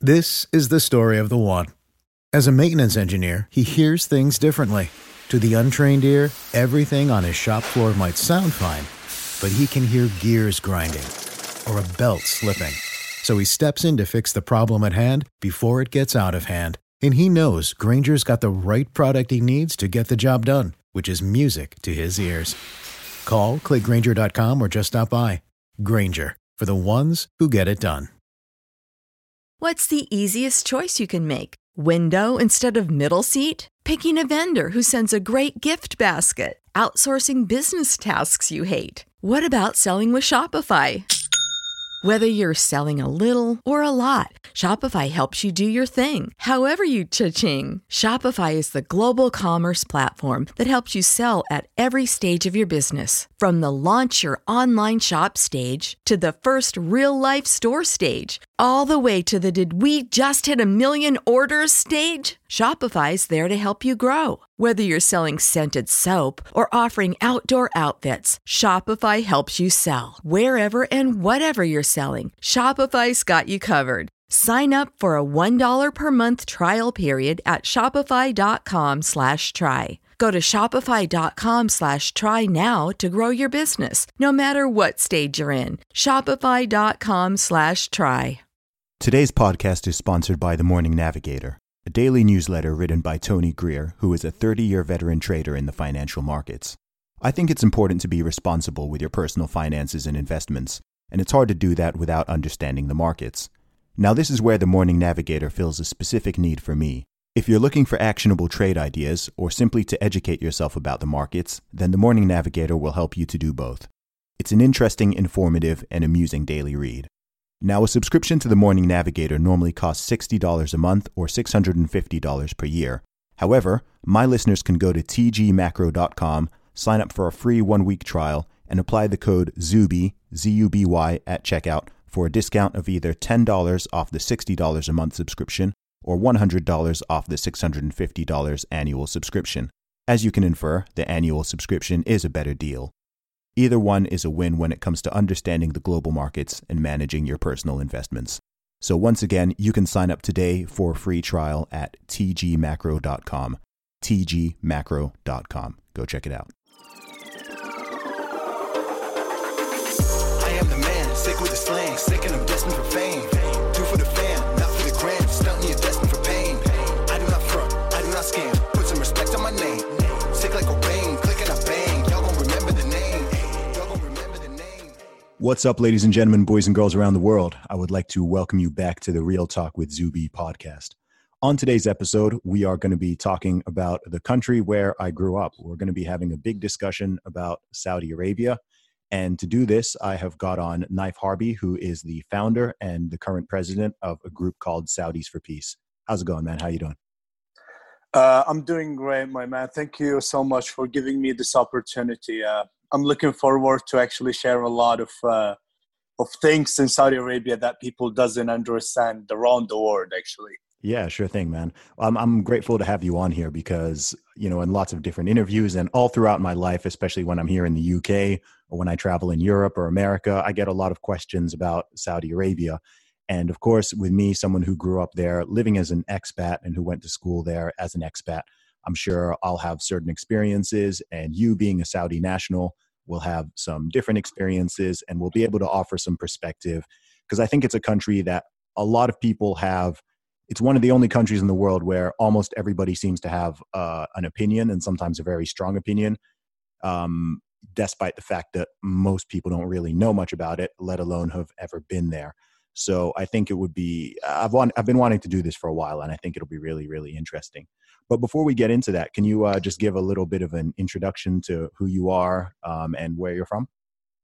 This is the story of the one. As a maintenance engineer, he hears things differently. To the untrained ear, everything on his shop floor might sound fine, but he can hear gears grinding or a belt slipping. So he steps in to fix the problem at hand before it gets out of hand. And he knows Grainger's got the right product he needs to get the job done, which is music to his ears. Call, click Grainger.com, or just stop by. Grainger, for the ones who get it done. What's the easiest choice you can make? Window instead of middle seat? Picking a vendor who sends a great gift basket? Outsourcing business tasks you hate? What about selling with Shopify? Whether you're selling a little or a lot, Shopify helps you do your thing, however you cha-ching. Shopify is the global commerce platform that helps you sell at every stage of your business. From the launch your online shop stage to the first real-life store stage, all the way to the did we just hit a million orders stage. Shopify's there to help you grow. Whether you're selling scented soap or offering outdoor outfits, Shopify helps you sell. Wherever and whatever you're selling, Shopify's got you covered. Sign up for a $1 per month trial period at shopify.com/try. Go to shopify.com/try now to grow your business, no matter what stage you're in. Shopify.com/try. Today's podcast is sponsored by The Morning Navigator, a daily newsletter written by Tony Greer, who is a 30-year veteran trader in the financial markets. I think it's important to be responsible with your personal finances and investments, and it's hard to do that without understanding the markets. Now, this is where The Morning Navigator fills a specific need for me. If you're looking for actionable trade ideas or simply to educate yourself about the markets, then The Morning Navigator will help you to do both. It's an interesting, informative, and amusing daily read. Now, a subscription to The Morning Navigator normally costs $60 a month or $650 per year. However, my listeners can go to tgmacro.com, sign up for a free 1-week trial, and apply the code ZUBY, Z-U-B-Y, at checkout for a discount of either $10 off the $60 a month subscription or $100 off the $650 annual subscription. As you can infer, the annual subscription is a better deal. Either one is a win when it comes to understanding the global markets and managing your personal investments. So once again, you can sign up today for a free trial at tgmacro.com. tgmacro.com. Go check it out. I am the man, sick with the slang, sick and I'm destined for fame. Do for the fam, not for the gram, stunting you're destined for pain. I do not front, I do not scam, put some respect on my name. Sick like a rain, click and I bang, y'all gon' remember the name. Y'all gon' remember the name. What's up, ladies and gentlemen, boys and girls around the world? I would like to welcome you back to the Real Talk with Zuby podcast. On today's episode, we are going to be talking about the country where I grew up. We're going to be having a big discussion about Saudi Arabia. And to do this, I have got on Naif Harbi, who is the founder and the current president of a group called Saudis for Peace. How's it going, man? How you doing? I'm doing great, my man. Thank you so much for giving me this opportunity. I'm looking forward to actually share a lot of things in Saudi Arabia that people doesn't understand around the world, actually. Yeah, sure thing, man. I'm grateful to have you on here because, you know, in lots of different interviews and all throughout my life, especially when I'm here in the UK or when I travel in Europe or America, I get a lot of questions about Saudi Arabia. And of course, with me, someone who grew up there, living as an expat and who went to school there as an expat, I'm sure I'll have certain experiences, and you being a Saudi national will have some different experiences, and we'll be able to offer some perspective because I think it's a country that a lot of people have. It's one of the only countries in the world where almost everybody seems to have an opinion, and sometimes a very strong opinion, despite the fact that most people don't really know much about it, let alone have ever been there. So I think it would be, I've been wanting to do this for a while, and I think it'll be really, really interesting. But before we get into that, can you just give a little bit of an introduction to who you are and where you're from?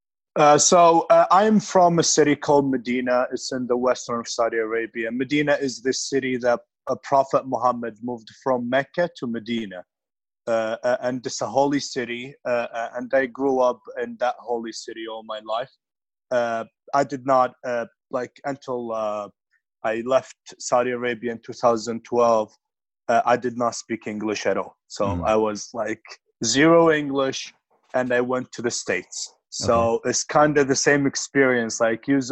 I'm from a city called Medina. It's in the western of Saudi Arabia. Medina is the city that Prophet Muhammad moved from Mecca to Medina. And it's a holy city. And I grew up in that holy city all my life. I did not, until I left Saudi Arabia in 2012, I did not speak English at all. So I was like zero English, and I went to the States. So it's kind of the same experience. Like you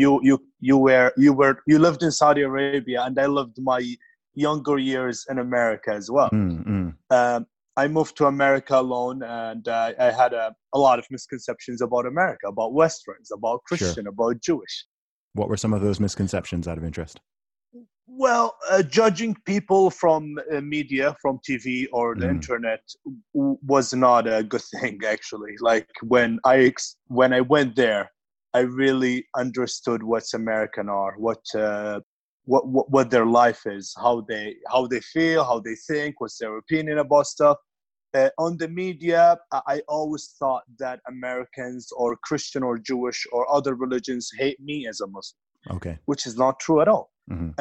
lived in Saudi Arabia, and I lived my younger years in America as well. I moved to America alone, and I had a lot of misconceptions about America, about Westerns, about Christian, about Jewish. What were some of those misconceptions out of interest? Well, judging people from media, from TV or the internet was not a good thing, actually. Like when I went there, I really understood what's American are, what their life is, how they feel, how they think, what's their opinion about stuff. On the media, I always thought that Americans or Christian or Jewish or other religions hate me as a Muslim. Okay. Which is not true at all.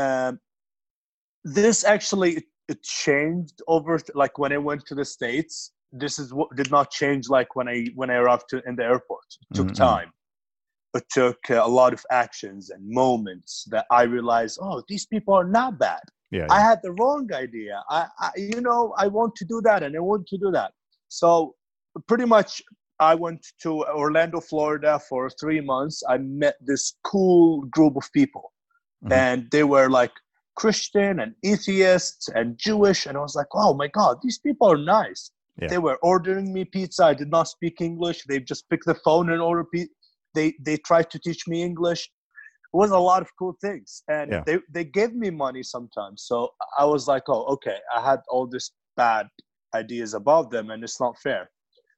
This actually it changed over, like when I went to the States. This is what did not change. Like when I arrived in the airport, it took time. It took a lot of actions and moments that I realized, oh, these people are not bad. Yeah. I had the wrong idea. I want to do that and I want to do that. So pretty much I went to Orlando, Florida for 3 months. I met this cool group of people and they were like Christian and atheists and Jewish. And I was like, oh my God, these people are nice. Yeah. They were ordering me pizza. I did not speak English. They just picked the phone and ordered pizza. They tried to teach me English. It was a lot of cool things. And they gave me money sometimes. So I was like, oh, okay. I had all these bad ideas about them and it's not fair.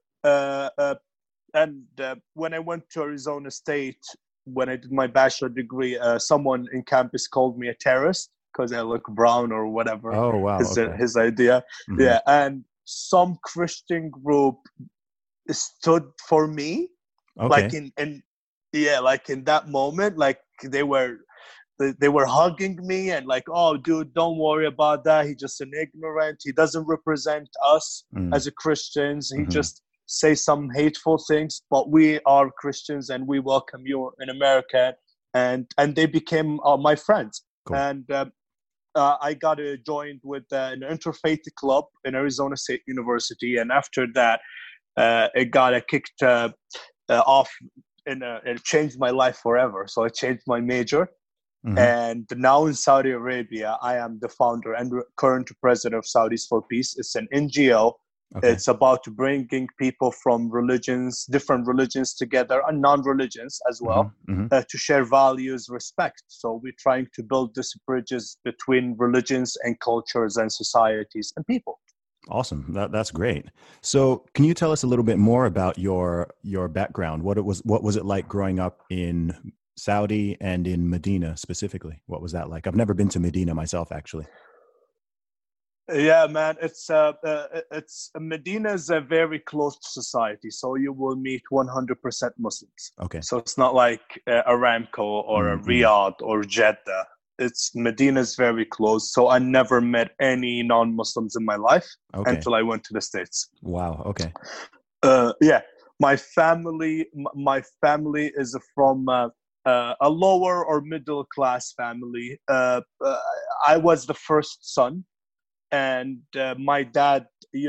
When I went to Arizona State, when I did my bachelor degree, someone in campus called me a terrorist because I look brown or whatever. Oh, wow. His idea. Yeah. And some Christian group stood for me. Okay. Like in that moment, like they were hugging me and like, oh, dude, don't worry about that. He's just an ignorant. He doesn't represent us as a Christians. He just say some hateful things, but we are Christians and we welcome you in America. And they became my friends. Cool. And I got joined with an interfaith club in Arizona State University. And after that, it got kicked off. It changed my life forever. So I changed my major. And now in Saudi Arabia, I am the founder and current president of Saudis for Peace. It's an NGO. Okay. It's about bringing people from different religions together, and non-religions as well, to share values, respect. So we're trying to build these bridges between religions and cultures and societies and people. Awesome. That's great. So can you tell us a little bit more about your background? What was it like growing up in Saudi and in Medina specifically? What was that like? I've never been to Medina myself, actually. Yeah, man, it's Medina is a very closed society, so you will meet 100% Muslims. Okay. So it's not like Aramco or a Riyadh or Jeddah. Medina is very closed, so I never met any non-Muslims in my life until I went to the States. Wow. Okay. Yeah, my family is from a lower or middle class family. I was the first son. And my dad,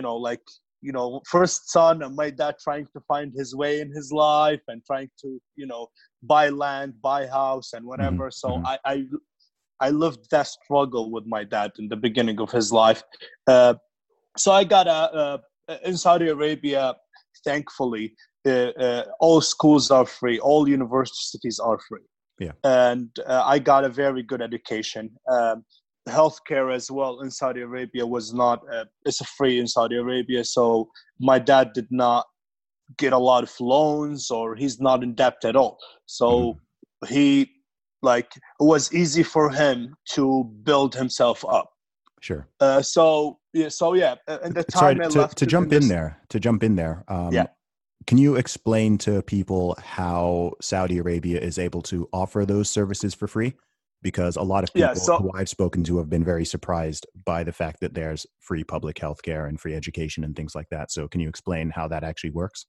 first son, and my dad trying to find his way in his life and trying to, buy land, buy house and whatever. So I lived that struggle with my dad in the beginning of his life. So I got in Saudi Arabia, thankfully, all schools are free. All universities are free. Yeah. And I got a very good education. Healthcare as well in Saudi Arabia was not it's free in Saudi Arabia, so my dad did not get a lot of loans or he's not in debt at all, so it was easy for him to build himself up. Sure. And the time I left to jump in there can you explain to people how Saudi Arabia is able to offer those services for free? Because a lot of people who I've spoken to have been very surprised by the fact that there's free public healthcare and free education and things like that. So can you explain how that actually works?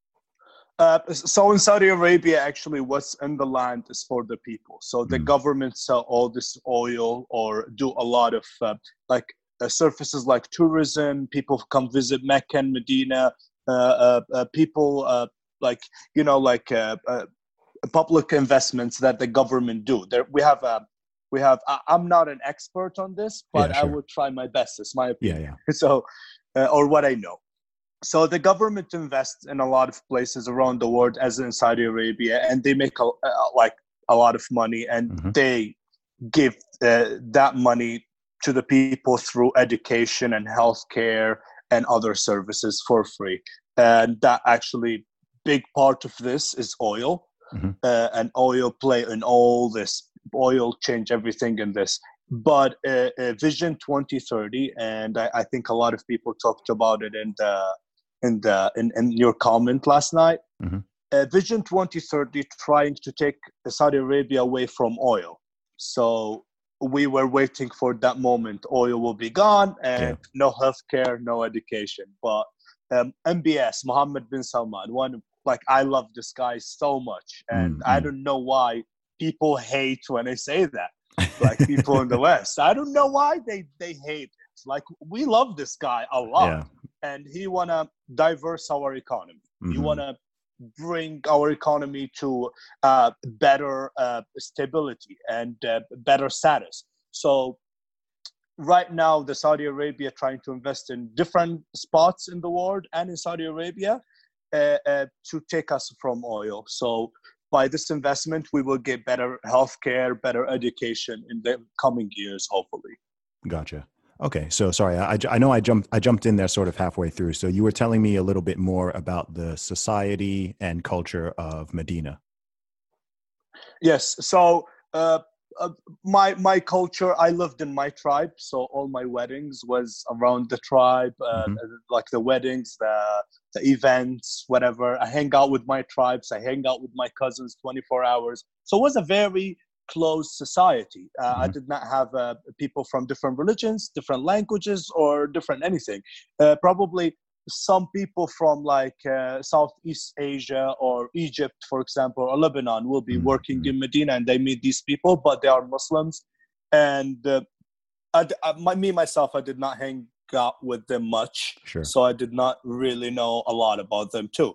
So in Saudi Arabia, actually what's in the land is for the people. So the government sell all this oil or do a lot of services like tourism. People come visit Mecca and Medina. People like public investments that the government do. There we have. I'm not an expert on this, but I will try my best. It's my opinion. Yeah. So, or what I know. So the government invests in a lot of places around the world, as in Saudi Arabia, and they make a lot of money, and they give that money to the people through education and healthcare and other services for free. And that actually, big part of this is oil, and oil play in all this. Oil change everything in this. But Vision 2030, and I think a lot of people talked about it in your comment last night. Vision 2030 trying to take Saudi Arabia away from oil. So we were waiting for that moment. Oil will be gone, and no healthcare, no education. But MBS, Mohammed bin Salman, I love this guy so much, and I don't know why people hate when I say that. Like people in the West, I don't know why they hate it. Like, we love this guy a lot, and he wanna diverse our economy. He wanna bring our economy to better stability and better status. So right now, the Saudi Arabia trying to invest in different spots in the world and in Saudi Arabia to take us from oil. So by this investment, we will get better healthcare, better education in the coming years, hopefully. Gotcha. Okay, so sorry, I know I jumped in there sort of halfway through. So you were telling me a little bit more about the society and culture of Medina. Yes. So my culture, I lived in my tribe, so all my weddings was around the tribe, like the weddings, the events, whatever. I hang out with my tribes. I hang out with my cousins 24 hours. So it was a very closed society. I did not have people from different religions, different languages, or different anything. Probably some people from Southeast Asia or Egypt, for example, or Lebanon will be working in Medina, and they meet these people, but they are Muslims. And myself, I did not hang out with them much. Sure. So I did not really know a lot about them too.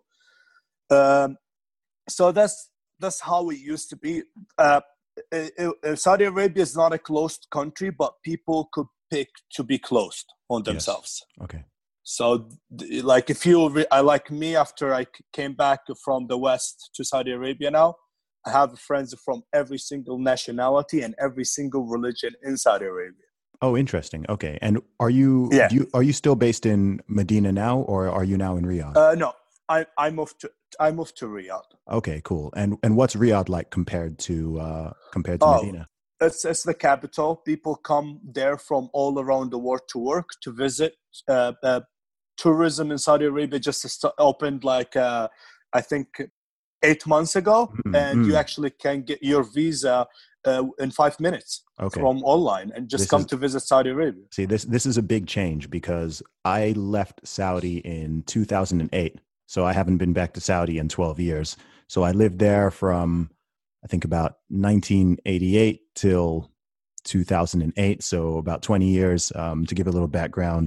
So that's how it used to be. Saudi Arabia is not a closed country, but people could pick to be closed on themselves. Yes. Okay. So, like, if you like me, after I came back from the West to Saudi Arabia now, I have friends from every single nationality and every single religion in Saudi Arabia. Oh, interesting. Okay. And are you still based in Medina now, or are you now in Riyadh? No, I moved to Riyadh. Okay, cool. And what's Riyadh like compared to Medina? It's the capital. People come there from all around the world to work, to visit. Tourism in Saudi Arabia just opened I think 8 months ago, and you actually can get your visa in 5 minutes from online and just come to visit Saudi Arabia. See, this is a big change, because I left Saudi in 2008. So I haven't been back to Saudi in 12 years. So I lived there from, I think, about 1988 till 2008. So about 20 years. To give a little background,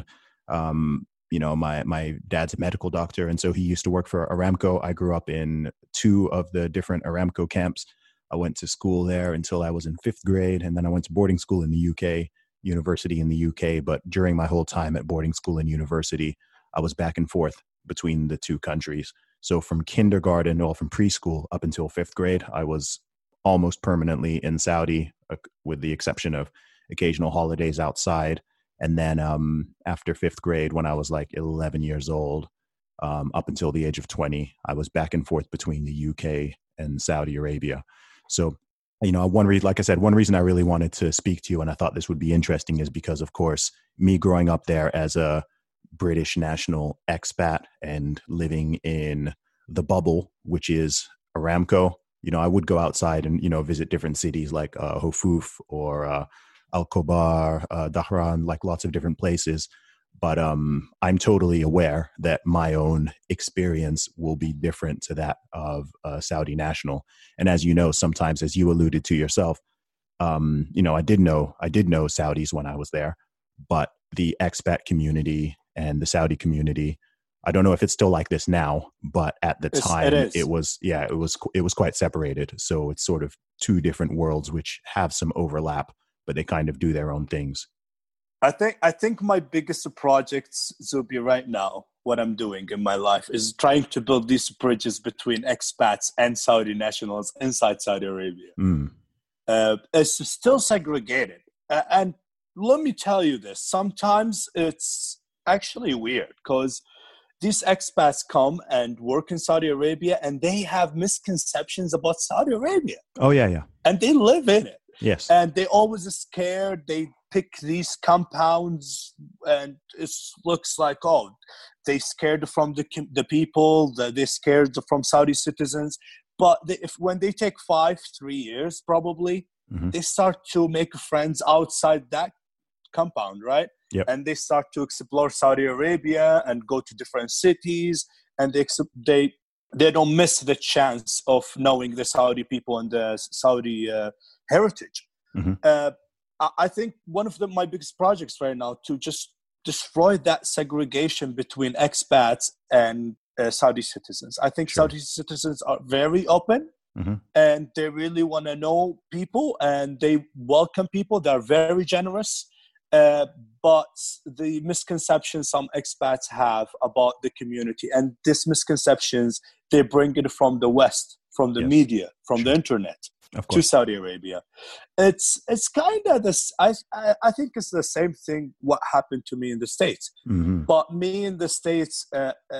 my dad's a medical doctor, and so he used to work for Aramco. I grew up in 2 of the different Aramco camps. I went to school there until I was in 5th grade, and then I went to boarding school in the UK, university in the UK. But during my whole time at boarding school and university, I was back and forth between the 2 countries. So from kindergarten, or from preschool up until 5th grade, I was almost permanently in Saudi, with the exception of occasional holidays outside. And then after 5th grade, when I was like 11 years old, up until the age of 20, I was back and forth between the UK and Saudi Arabia. So, one reason I really wanted to speak to you, and I thought this would be interesting, is because, of course, me growing up there as a British national expat and living in the bubble, which is Aramco, I would go outside and, visit different cities like Hofuf or Al-Khobar, Dhahran, like lots of different places. But I'm totally aware that my own experience will be different to that of a Saudi national. And as you know, sometimes, as you alluded to yourself, I did know Saudis when I was there, but the expat community and the Saudi community, I don't know if it's still like this now, but at the time it was quite separated. So it's sort of two different worlds which have some overlap, but they kind of do their own things. I think my biggest projects, Zubi, right now, what I'm doing in my life is trying to build these bridges between expats and Saudi nationals inside Saudi Arabia. It's still segregated. And let me tell you this, sometimes it's actually weird because these expats come and work in Saudi Arabia and they have misconceptions about Saudi Arabia. Oh, yeah. And they live in it. Yes. And they always are scared. They pick these compounds and it looks like, oh, they scared from the people, they scared from Saudi citizens. But when they take 3 years, probably, they start to make friends outside that compound, right? Yep. And they start to explore Saudi Arabia and go to different cities, and they don't miss the chance of knowing the Saudi people and the Saudi heritage. I think one of my biggest projects right now to just destroy that segregation between expats and Saudi citizens. I think Saudi citizens are very open and they really want to know people and they welcome people. They're very generous. But the misconceptions some expats have about the community, and these misconceptions, they bring it from the West, from the media, from the internet to Saudi Arabia. It's kind of this, I think it's the same thing what happened to me in the States. But me in the States,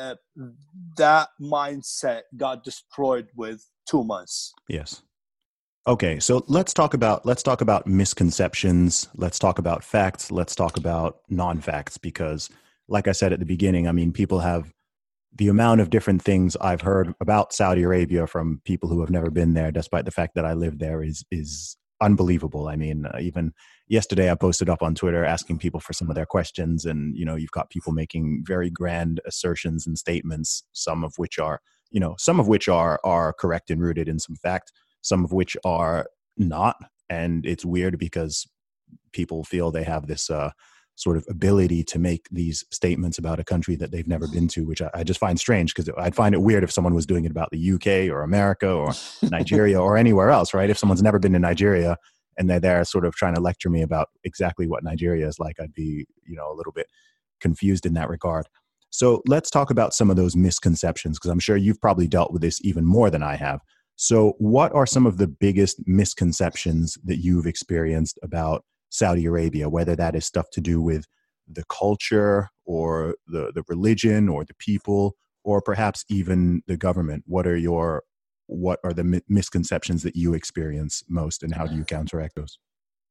that mindset got destroyed with 2 months. Yes. Okay, so let's talk about misconceptions. Let's talk about facts. Let's talk about non-facts, because like I said at the beginning, I mean, people have the amount of different things I've heard about Saudi Arabia from people who have never been there, despite the fact that I live there, is unbelievable. I mean, even yesterday I posted up on Twitter asking people for some of their questions, and you've got people making very grand assertions and statements, some of which are correct and rooted in some fact, some of which are not. And it's weird because people feel they have this sort of ability to make these statements about a country that they've never been to, which I just find strange, because I'd find it weird if someone was doing it about the UK or America or Nigeria or anywhere else, right? If someone's never been to Nigeria and they're there sort of trying to lecture me about exactly what Nigeria is like, I'd be, a little bit confused in that regard. So let's talk about some of those misconceptions, because I'm sure you've probably dealt with this even more than I have. So what are some of the biggest misconceptions that you've experienced about Saudi Arabia, whether that is stuff to do with the culture or the religion or the people, or perhaps even the government? What are the misconceptions that you experience most, and how do you counteract those?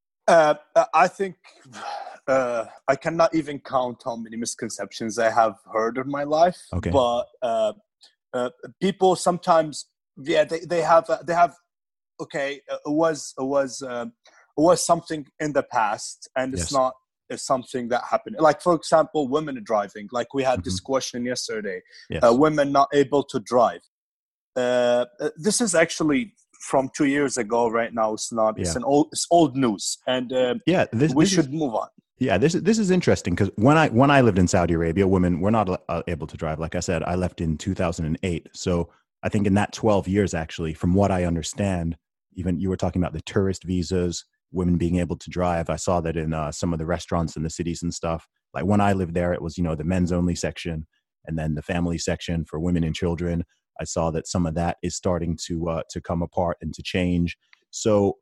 I think I cannot even count how many misconceptions I have heard in my life. Okay. But people sometimes, they have. Okay, it was something in the past, and it's not something that happened. Like, for example, women driving. Like, we had this question yesterday. Yes. Women not able to drive. This is actually from 2 years ago. Right now, it's not. It's it's old news, and we should move on. Yeah, this is interesting, because when I lived in Saudi Arabia, women were not able to drive. Like I said, I left in 2008. So I think in that 12 years, actually, from what I understand, even you were talking about the tourist visas, women being able to drive. I saw that in some of the restaurants in the cities and stuff. Like when I lived there, it was, the men's only section, and then the family section for women and children. I saw that some of that is starting to come apart and to change. So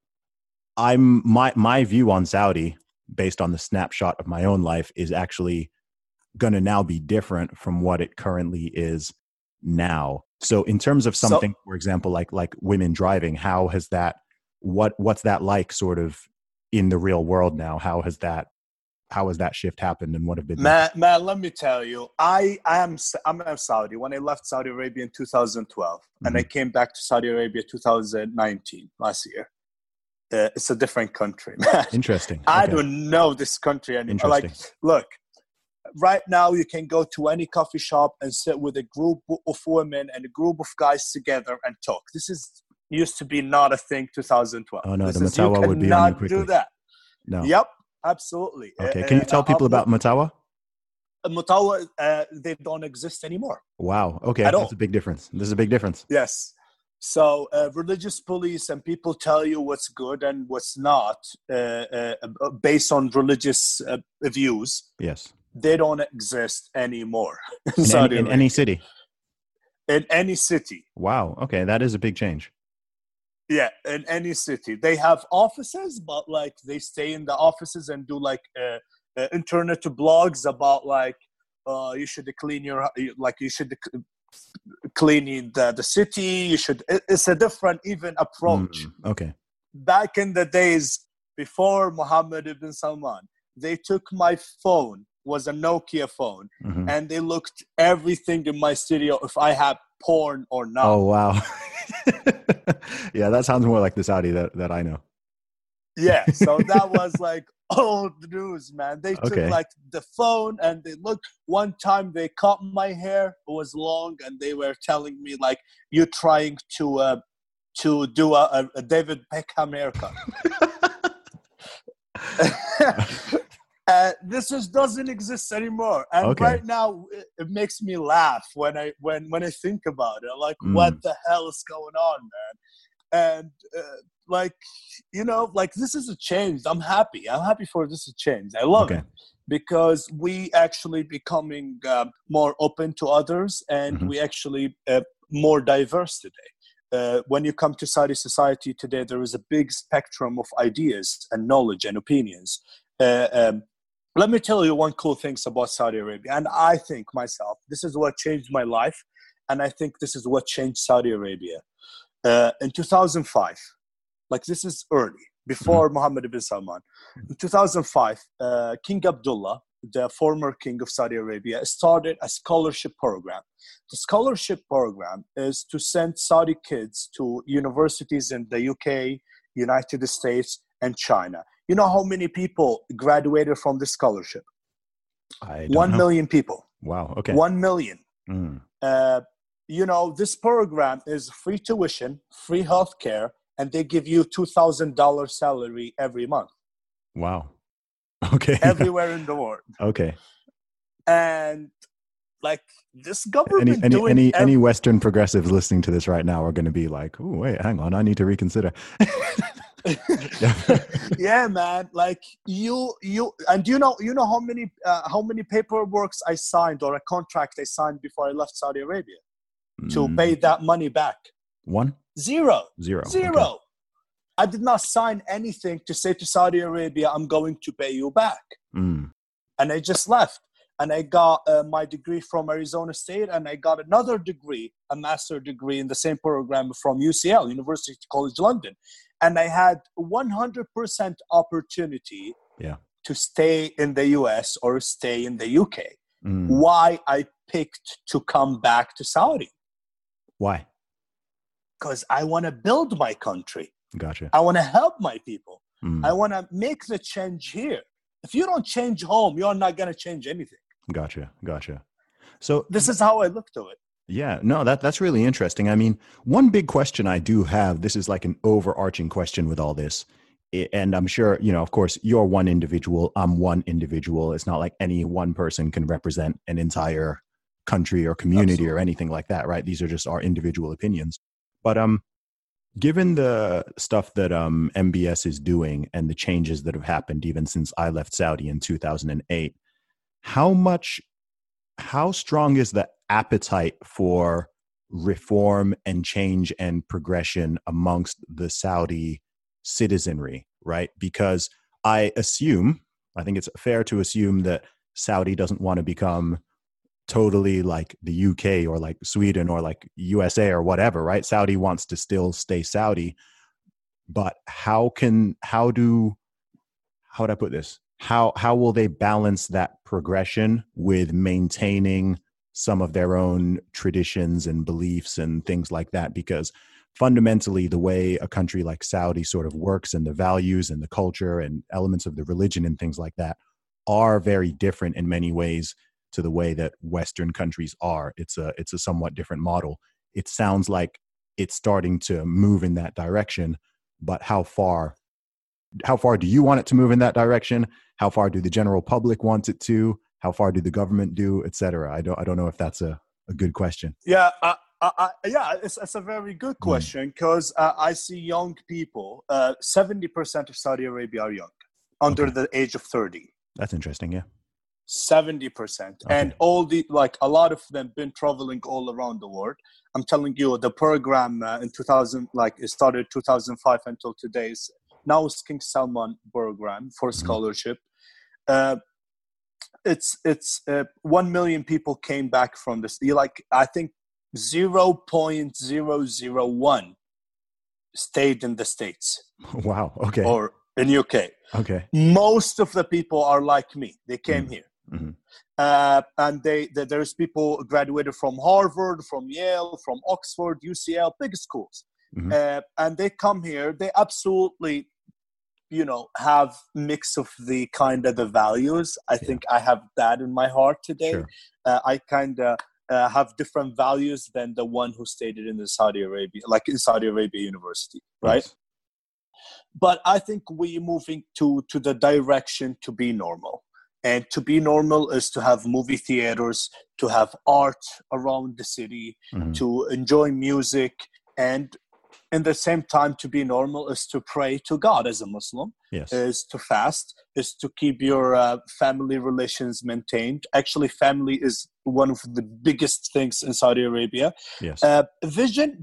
my view on Saudi, based on the snapshot of my own life, is actually going to now be different from what it currently is now. So in terms of something, for example, like women driving, how has that, what's that like sort of in the real world now? How has that shift happened, and what have been? Man, let me tell you, I'm Saudi. When I left Saudi Arabia in 2012, and I came back to Saudi Arabia 2019, last year. It's a different country, man. Interesting. Okay. I don't know this country anymore. Like, look, right now you can go to any coffee shop and sit with a group of women and a group of guys together and talk. This used to be not a thing 2012. Oh no, the Matawa would be on you quickly. You cannot do that. No. Yep, absolutely. Okay, can you tell people about Matawa? Mutawa, they don't exist anymore. Wow. Okay. At all. That's a big difference. This is a big difference. Yes. So religious police and people tell you what's good and what's not based on religious views. Yes. They don't exist anymore In any city. In any city. Wow. Okay. That is a big change. Yeah, in any city. They have offices, but like they stay in the offices and do like internet blogs about like you should clean the city. You should. It's a different even approach. Okay. Back in the days before Mohammed ibn Salman, they took my phone, was a Nokia phone, and they looked everything in my studio if I had porn or not. Oh wow. Yeah, that sounds more like the Saudi that I know. Yeah, so that was like old news, man. They took like the phone and they looked. One time they cut my hair; it was long, and they were telling me like, "You're trying to do a David Beckham haircut." This just doesn't exist anymore, and right now it makes me laugh when I think about it. Like, what the hell is going on, man? And like, you know, like this is a change. I'm happy for this change. I love it because we actually becoming more open to others, and we actually more diverse today. When you come to Saudi society today, there is a big spectrum of ideas and knowledge and opinions. Let me tell you one cool thing about Saudi Arabia. And I think myself, this is what changed my life. And I think this is what changed Saudi Arabia. In 2005, like this is early, before Mohammed ibn Salman. In 2005, King Abdullah, the former king of Saudi Arabia, started a scholarship program. The scholarship program is to send Saudi kids to universities in the UK, United States, and China. You know how many people graduated from this scholarship? 1 million people. Wow. Okay. 1 million. You know, this program is free tuition, free healthcare, and they give you $2,000 salary every month. Wow. Okay. Everywhere in the world. Okay. And like this government any Western progressives listening to this right now are going to be like, oh, wait, hang on, I need to reconsider. Yeah, man. Like you and you know how many paperworks I signed or a contract I signed before I left Saudi Arabia to pay that money back? Zero. Okay. I did not sign anything to say to Saudi Arabia, I'm going to pay you back. And I just left. And I got my degree from Arizona State, and I got another degree, a master's degree in the same program from UCL, University College London. And I had 100% opportunity to stay in the US or stay in the UK. Why I picked to come back to Saudi? Why? Because I want to build my country. Gotcha. I want to help my people. I want to make the change here. If you don't change home, you're not going to change anything. Gotcha. So this is how I look to it. Yeah, no, that's really interesting. I mean, one big question I do have, this is like an overarching question with all this. And I'm sure, you know, of course, you're one individual, I'm one individual. It's not like any one person can represent an entire country or community or anything like that, right? These are just our individual opinions. But given the stuff that MBS is doing and the changes that have happened even since I left Saudi in 2008, how strong is the appetite for reform and change and progression amongst the Saudi citizenry, right? Because I think it's fair to assume that Saudi doesn't want to become totally like the UK or like Sweden or like USA or whatever, right? Saudi wants to still stay Saudi, but how would I put this? How will they balance that progression with maintaining some of their own traditions and beliefs and things like that? Because fundamentally, the way a country like Saudi sort of works and the values and the culture and elements of the religion and things like that are very different in many ways to the way that Western countries are. It's a somewhat different model. It sounds like it's starting to move in that direction, but how far do you want it to move in that direction? How far do the general public want it to? How far do the government do, et cetera? I don't know if that's a good question. Yeah, it's a very good question because I see young people. 70% of Saudi Arabia are young, under the age of 30. That's interesting. Yeah, 70%, and a lot of them been traveling all around the world. I'm telling you, the program in 2000, it started 2005 until today's. Now it's King Salman program for scholarship. It's 1 million people came back from this. I think 0.001 stayed in the States. Wow. Okay. Or in UK. Okay. Most of the people are like me. They came here. Mm-hmm. And there's people graduated from Harvard, from Yale, from Oxford, UCL, big schools. Mm-hmm. And they come here. They absolutely, have mix of the kind of the values. I think I have that in my heart today. Sure. I kind of have different values than the one who stayed in the Saudi Arabia, like in Saudi Arabia University, right? Yes. But I think we're moving to the direction to be normal. And to be normal is to have movie theaters, to have art around the city, to enjoy music, and in the same time to be normal is to pray to God as a Muslim, is to fast, is to keep your family relations maintained. Actually, family is one of the biggest things in Saudi Arabia. Yes. Vision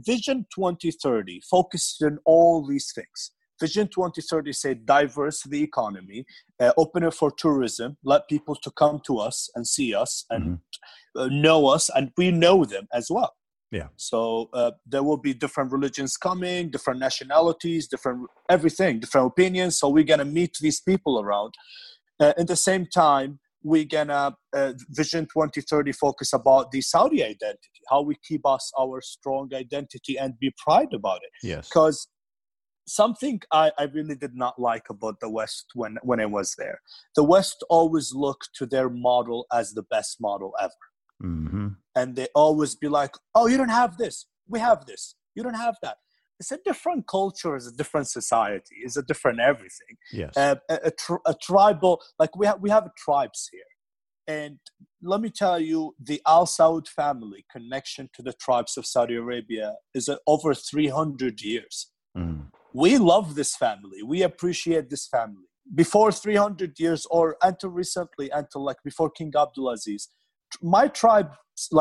2030 focused on all these things. Vision 2030 said diverse the economy, open it for tourism, let people to come to us and see us and know us, and we know them as well. Yeah. So there will be different religions coming, different nationalities, different everything, different opinions. So we're going to meet these people around. At the same time, we're going to Vision 2030 focus about the Saudi identity, how we keep our strong identity and be proud about it. Yes. Because something I really did not like about the West when I was there. The West always looked to their model as the best model ever. Mm-hmm. And they always be like, oh, you don't have this. We have this. You don't have that. It's a different culture. It's a different society. It's a different everything. Yes. A tribal, like we have tribes here. And let me tell you, the Al Saud family connection to the tribes of Saudi Arabia is over 300 years. Mm. We love this family. We appreciate this family. Before 300 years or until recently, before King Abdulaziz, my tribe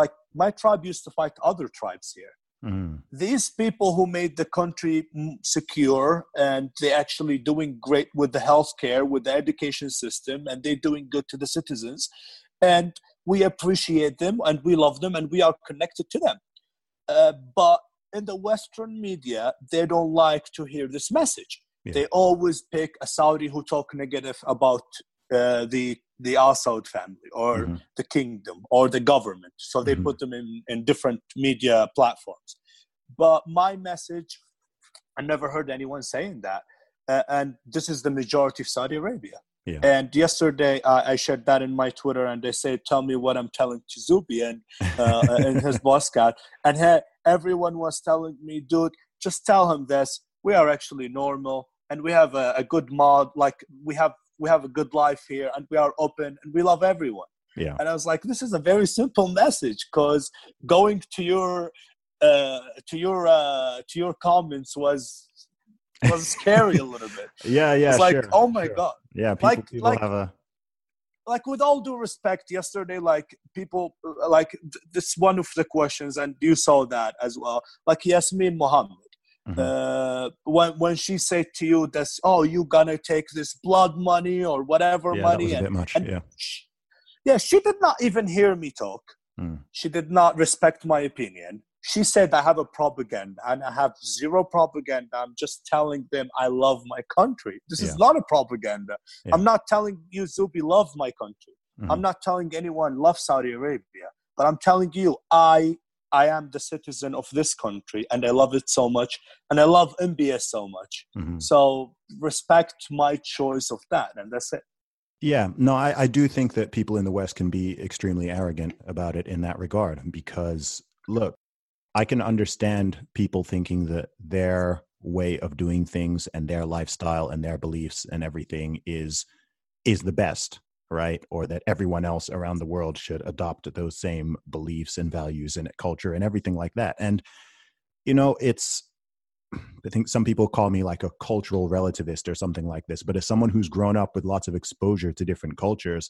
used to fight other tribes here. Mm. These people who made the country secure, and they're actually doing great with the healthcare, with the education system, and they're doing good to the citizens. And we appreciate them, and we love them, and we are connected to them. But in the Western media, they don't like to hear this message. Yeah. They always pick a Saudi who talk negative about the Al Saud family or the kingdom or the government. So they put them in different media platforms. But my message, I never heard anyone saying that. And this is the majority of Saudi Arabia. Yeah. And yesterday I shared that in my Twitter, and they say, tell me what I'm telling to Zubi and in his podcast. And everyone was telling me, dude, just tell him this. We are actually normal, and we have a good mod. Like we have a good life here, and we are open, and we love everyone. Yeah. And I was like, this is a very simple message, because going to your comments was scary a little bit. Yeah. It's like, sure, oh my God. Yeah. People have a. Like, with all due respect, yesterday, like, people, like, this one of the questions, and you saw that as well, like Yasmin Mohammed, when she said to you that, oh, you gonna take this blood money or whatever money. That was a bit much, she did not even hear me talk. She did not respect my opinion. She said, I have a propaganda, and I have zero propaganda. I'm just telling them I love my country. This is not a propaganda. Yeah. I'm not telling you, Zubi, love my country. I'm not telling anyone love Saudi Arabia. But I'm telling you, I am the citizen of this country, and I love it so much. And I love MBS so much. So respect my choice of that. And that's it. Yeah, no, I do think that people in the West can be extremely arrogant about it in that regard, because, look, I can understand people thinking that their way of doing things and their lifestyle and their beliefs and everything is the best, right? Or that everyone else around the world should adopt those same beliefs and values and culture and everything like that. And, I think some people call me like a cultural relativist or something like this, but as someone who's grown up with lots of exposure to different cultures,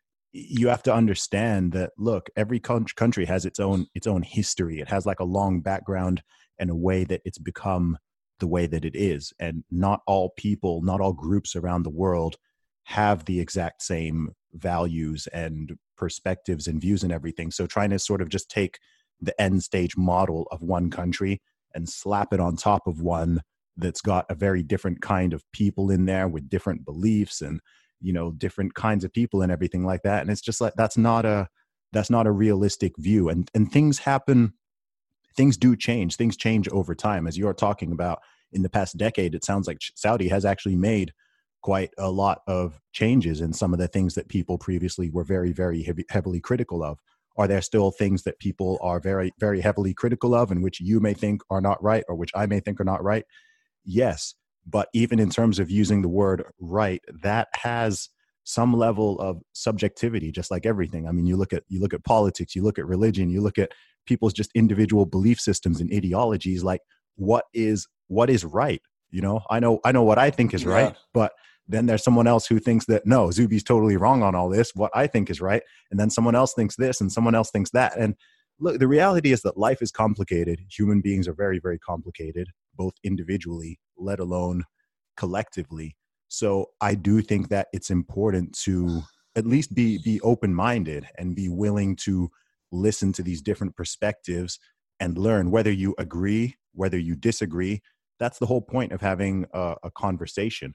you have to understand that, look, every country has its own history. It has like a long background and a way that it's become the way that it is. And not all people, not all groups around the world have the exact same values and perspectives and views and everything. So trying to sort of just take the end stage model of one country and slap it on top of one that's got a very different kind of people in there with different beliefs and, different kinds of people and everything like that. And it's just like, that's not a realistic view. And things happen, things do change. Things change over time. As you're talking about, in the past decade, it sounds like Saudi has actually made quite a lot of changes in some of the things that people previously were very, very heavily critical of. Are there still things that people are very, very heavily critical of and which you may think are not right or which I may think are not right? Yes. But even in terms of using the word right, that has some level of subjectivity, just like everything. I mean, you look at politics, you look at religion, you look at people's just individual belief systems and ideologies. Like, what is right? I know what I think is right, but then there's someone else who thinks that, no, Zuby's totally wrong on all this, what I think is right. And then someone else thinks this and someone else thinks that. And look, the reality is that life is complicated. Human beings are very, very complicated, both individually, let alone collectively. So I do think that it's important to at least be open-minded and be willing to listen to these different perspectives and learn, whether you agree, whether you disagree. That's the whole point of having a conversation.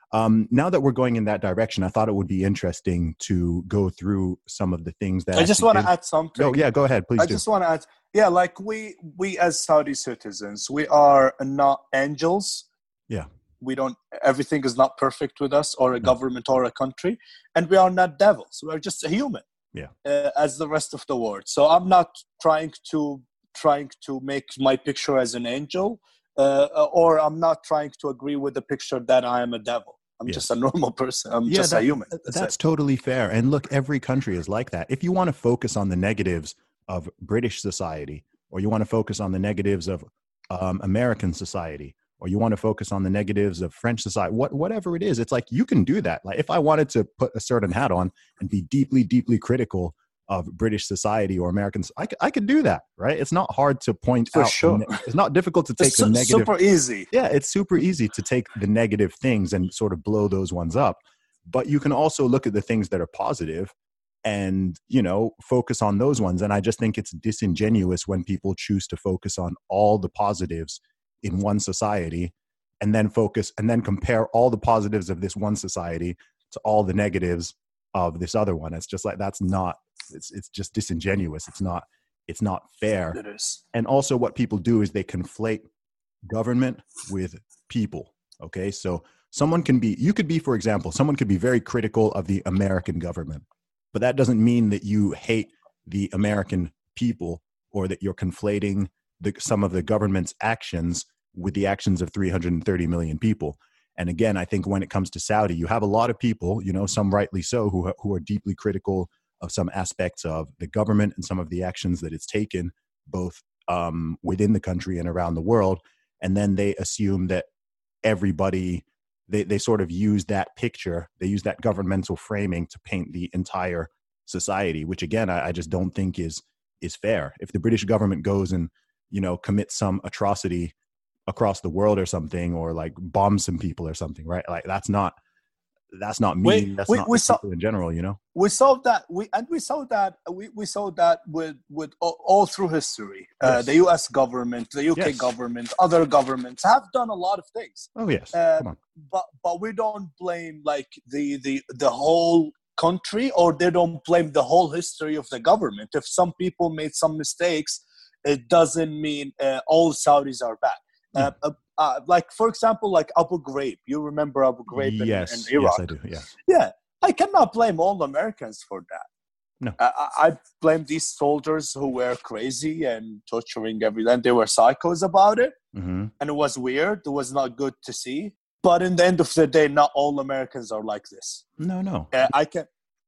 Now that we're going in that direction, I thought it would be interesting to go through some of the things that I just want to add something. Oh, yeah, go ahead, please. Just want to add, like we as Saudi citizens, we are not angels. Yeah. Everything is not perfect with us or a government or a country. And we are not devils. We're just a human. Yeah. As the rest of the world. So I'm not trying to make my picture as an angel, or I'm not trying to agree with the picture that I am a devil. I'm just a normal person. I'm just a human. That's totally fair. And look, every country is like that. If you want to focus on the negatives of British society, or you want to focus on the negatives of American society, or you want to focus on the negatives of French society, whatever it is, it's like you can do that. Like if I wanted to put a certain hat on and be deeply, deeply critical of British society or Americans, I could do that, right? It's not hard to point out. Sure. It's not difficult to take the negative. Super easy. Yeah, it's super easy to take the negative things and sort of blow those ones up. But you can also look at the things that are positive and, focus on those ones. And I just think it's disingenuous when people choose to focus on all the positives in one society and then compare all the positives of this one society to all the negatives of this other one. It's just like, it's just disingenuous. It's not fair. It is. And also what people do is they conflate government with people. Okay. So someone could be, for example, someone could be very critical of the American government, but that doesn't mean that you hate the American people or that you're conflating some of the government's actions with the actions of 330 million people. And again, I think when it comes to Saudi, you have a lot of people, some rightly so, who are deeply critical of some aspects of the government and some of the actions that it's taken, both within the country and around the world. And then they assume that everybody, they sort of use that picture, they use that governmental framing to paint the entire society, which again, I just don't think is fair. If the British government goes and, commits some atrocity across the world or something, or like bomb some people or something, right? Like that's not me. That's not people in general, We saw that. We saw that with all through history. Yes. The U.S. government, the U.K. government, other governments have done a lot of things. Oh yes, come on. But we don't blame like the whole country, or they don't blame the whole history of the government. If some people made some mistakes, it doesn't mean all Saudis are bad. Like for example, like Abu Ghraib. You remember Abu Ghraib in Iraq? Yes, I do. Yes. Yeah, I cannot blame all Americans for that. No, I blame these soldiers who were crazy and torturing everyone. They were psychos about it, and it was weird. It was not good to see. But in the end of the day, not all Americans are like this. No.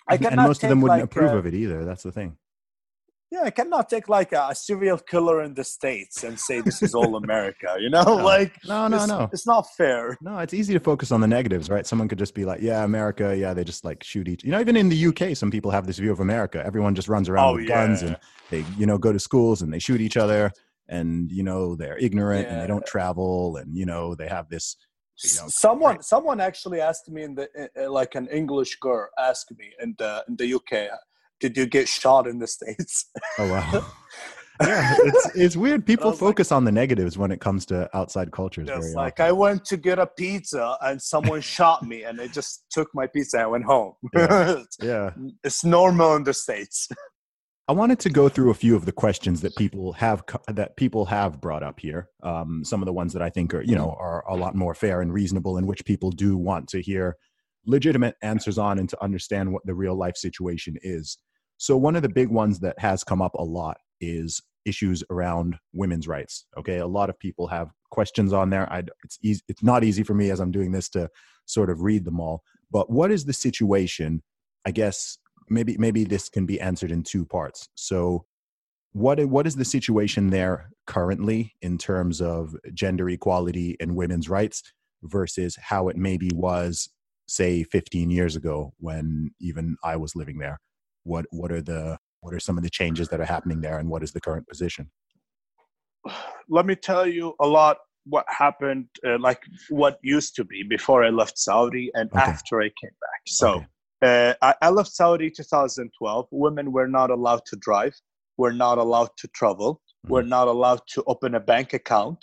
I And cannot most of them take wouldn't like approve of it either. That's the thing. yeah, I cannot take like a serial killer in the States and say this is all America. No, Like no. it's not fair. No, it's easy to focus on the negatives, right? Someone could just be like, yeah, America, yeah, they just like shoot each, even in the UK, some people have this view of America. Everyone just runs around with guns and they, go to schools and they shoot each other and, they're ignorant and they don't travel and, they have this, Someone actually asked me like an English girl asked me in the UK, did you get shot in the States? Oh, wow. Yeah, it's weird. People focus on the negatives when it comes to outside cultures. It's very like often. I went to get a pizza and someone shot me and they just took my pizza and I went home. Yeah. It's normal in the States. I wanted to go through a few of the questions that people have brought up here. Some of the ones that I think are a lot more fair and reasonable, in which people do want to hear legitimate answers on and to understand what the real life situation is. So one of the big ones that has come up a lot is issues around women's rights. Okay, a lot of people have questions on there. It's not easy for me as I'm doing this to sort of read them all. But what is the situation? I guess maybe this can be answered in two parts. So what is the situation there currently in terms of gender equality and women's rights versus how it maybe was, say, 15 years ago when even I was living there? What are some of the changes that are happening there, and what is the current position? Let me tell you a lot what happened, like what used to be before I left Saudi and after I came back. So I left Saudi 2012. Women were not allowed to drive. We're not allowed to travel. We're not allowed to open a bank account.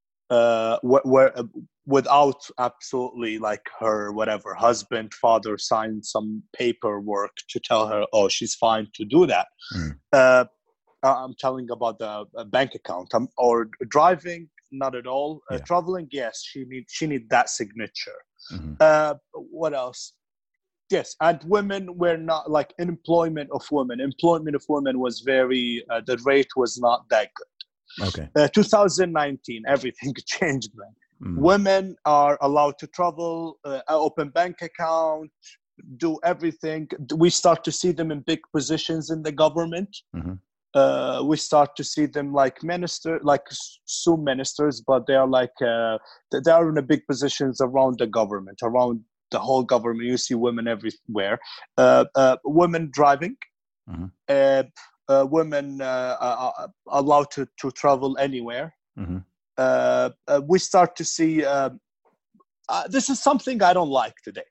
Without absolutely like her husband, father signed some paperwork to tell her, oh, she's fine to do that. I'm telling about the bank account or driving, not at all. Traveling, yes, she need that signature. What else? Yes, and women were not like employment of women. Employment of women was very the rate was not that good. 2019, everything changed, man. Women are allowed to travel, open bank account, do everything. We start to see them in big positions in the government. We start to see them like some ministers, but they are like they are in the big positions around the government, around the whole government. You see women everywhere. Women driving. Women allowed to travel anywhere. We start to see this is something I don't like today.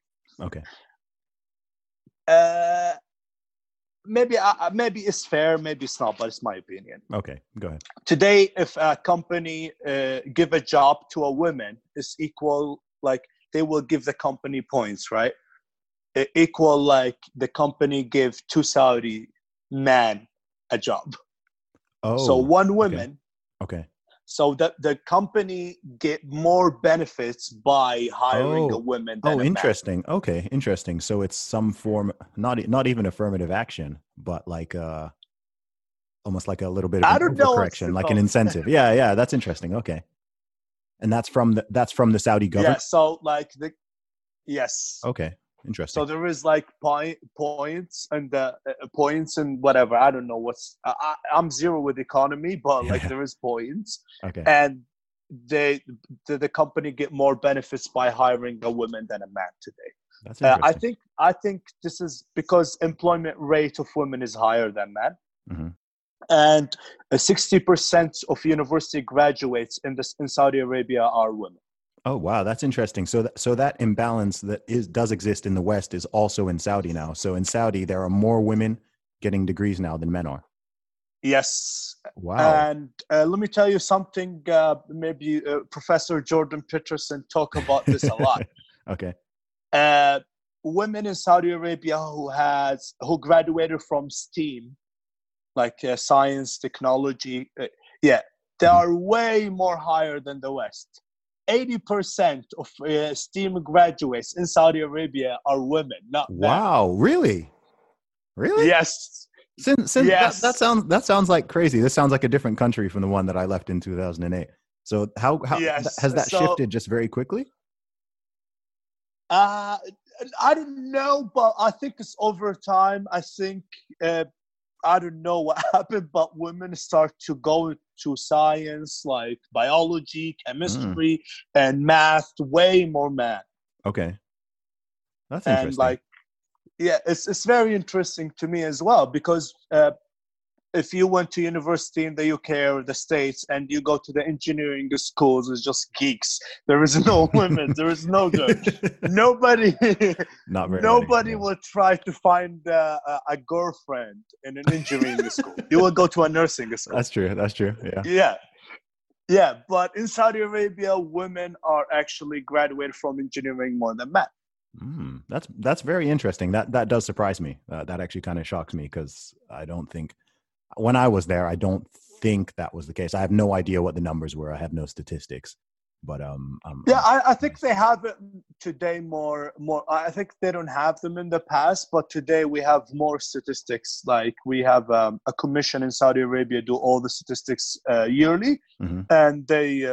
Maybe it's fair, maybe it's not, but it's my opinion. Okay, go ahead. Today, if a company give a job to a woman, it's equal, like they will give the company points, right? Equal like the company give two Saudi men a job. So one woman. Okay. So that the company get more benefits by hiring a woman than a man. Interesting. Okay, interesting. So it's some form, not even affirmative action, but like almost like a little bit of an overcorrection, like an incentive. Yeah, that's interesting. Okay, and that's from the Saudi government. Yeah. So like yes. Okay. Interesting. So there is like points and points and whatever. I don't know what's. I'm zero with economy, but like there is points. Okay. And the company get more benefits by hiring a woman than a man today. That's interesting. I think this is because employment rate of women is higher than men, and 60% of university graduates in Saudi Arabia are women. Oh, wow. That's interesting. So that imbalance that does exist in the West is also in Saudi now. So in Saudi, there are more women getting degrees now than men are. Yes. Wow. And let me tell you something, maybe Professor Jordan Peterson talk about this a lot. Okay. Women in Saudi Arabia who graduated from STEAM, like science, technology, they are way more higher than the West. 80% of STEAM graduates in Saudi Arabia are women, not men. Wow, really? Yes. Yes. That sounds like crazy. This sounds like a different country from the one that I left in 2008. So how has that shifted just very quickly? I don't know, but I think it's over time. I think I don't know what happened, but women start to go to science like biology, chemistry, and math, way more math. Okay. That's And interesting. like, yeah, it's very interesting to me as well, because if you went to university in the UK or the States and you go to the engineering schools, it's just geeks. There is no women. There is no good. Nobody, Not very nobody many, will try to find a girlfriend in an engineering school. You will go to a nursing school. That's true. That's true. Yeah. Yeah. Yeah. But in Saudi Arabia, women are actually graduated from engineering more than men. That's very interesting. That does surprise me. That actually kind of shocks me, because I don't think, when I was there, I don't think that was the case. I have no idea what the numbers were. I have no statistics, but I think they have it today more. I think they don't have them in the past, but today we have more statistics. Like we have a commission in Saudi Arabia do all the statistics yearly, and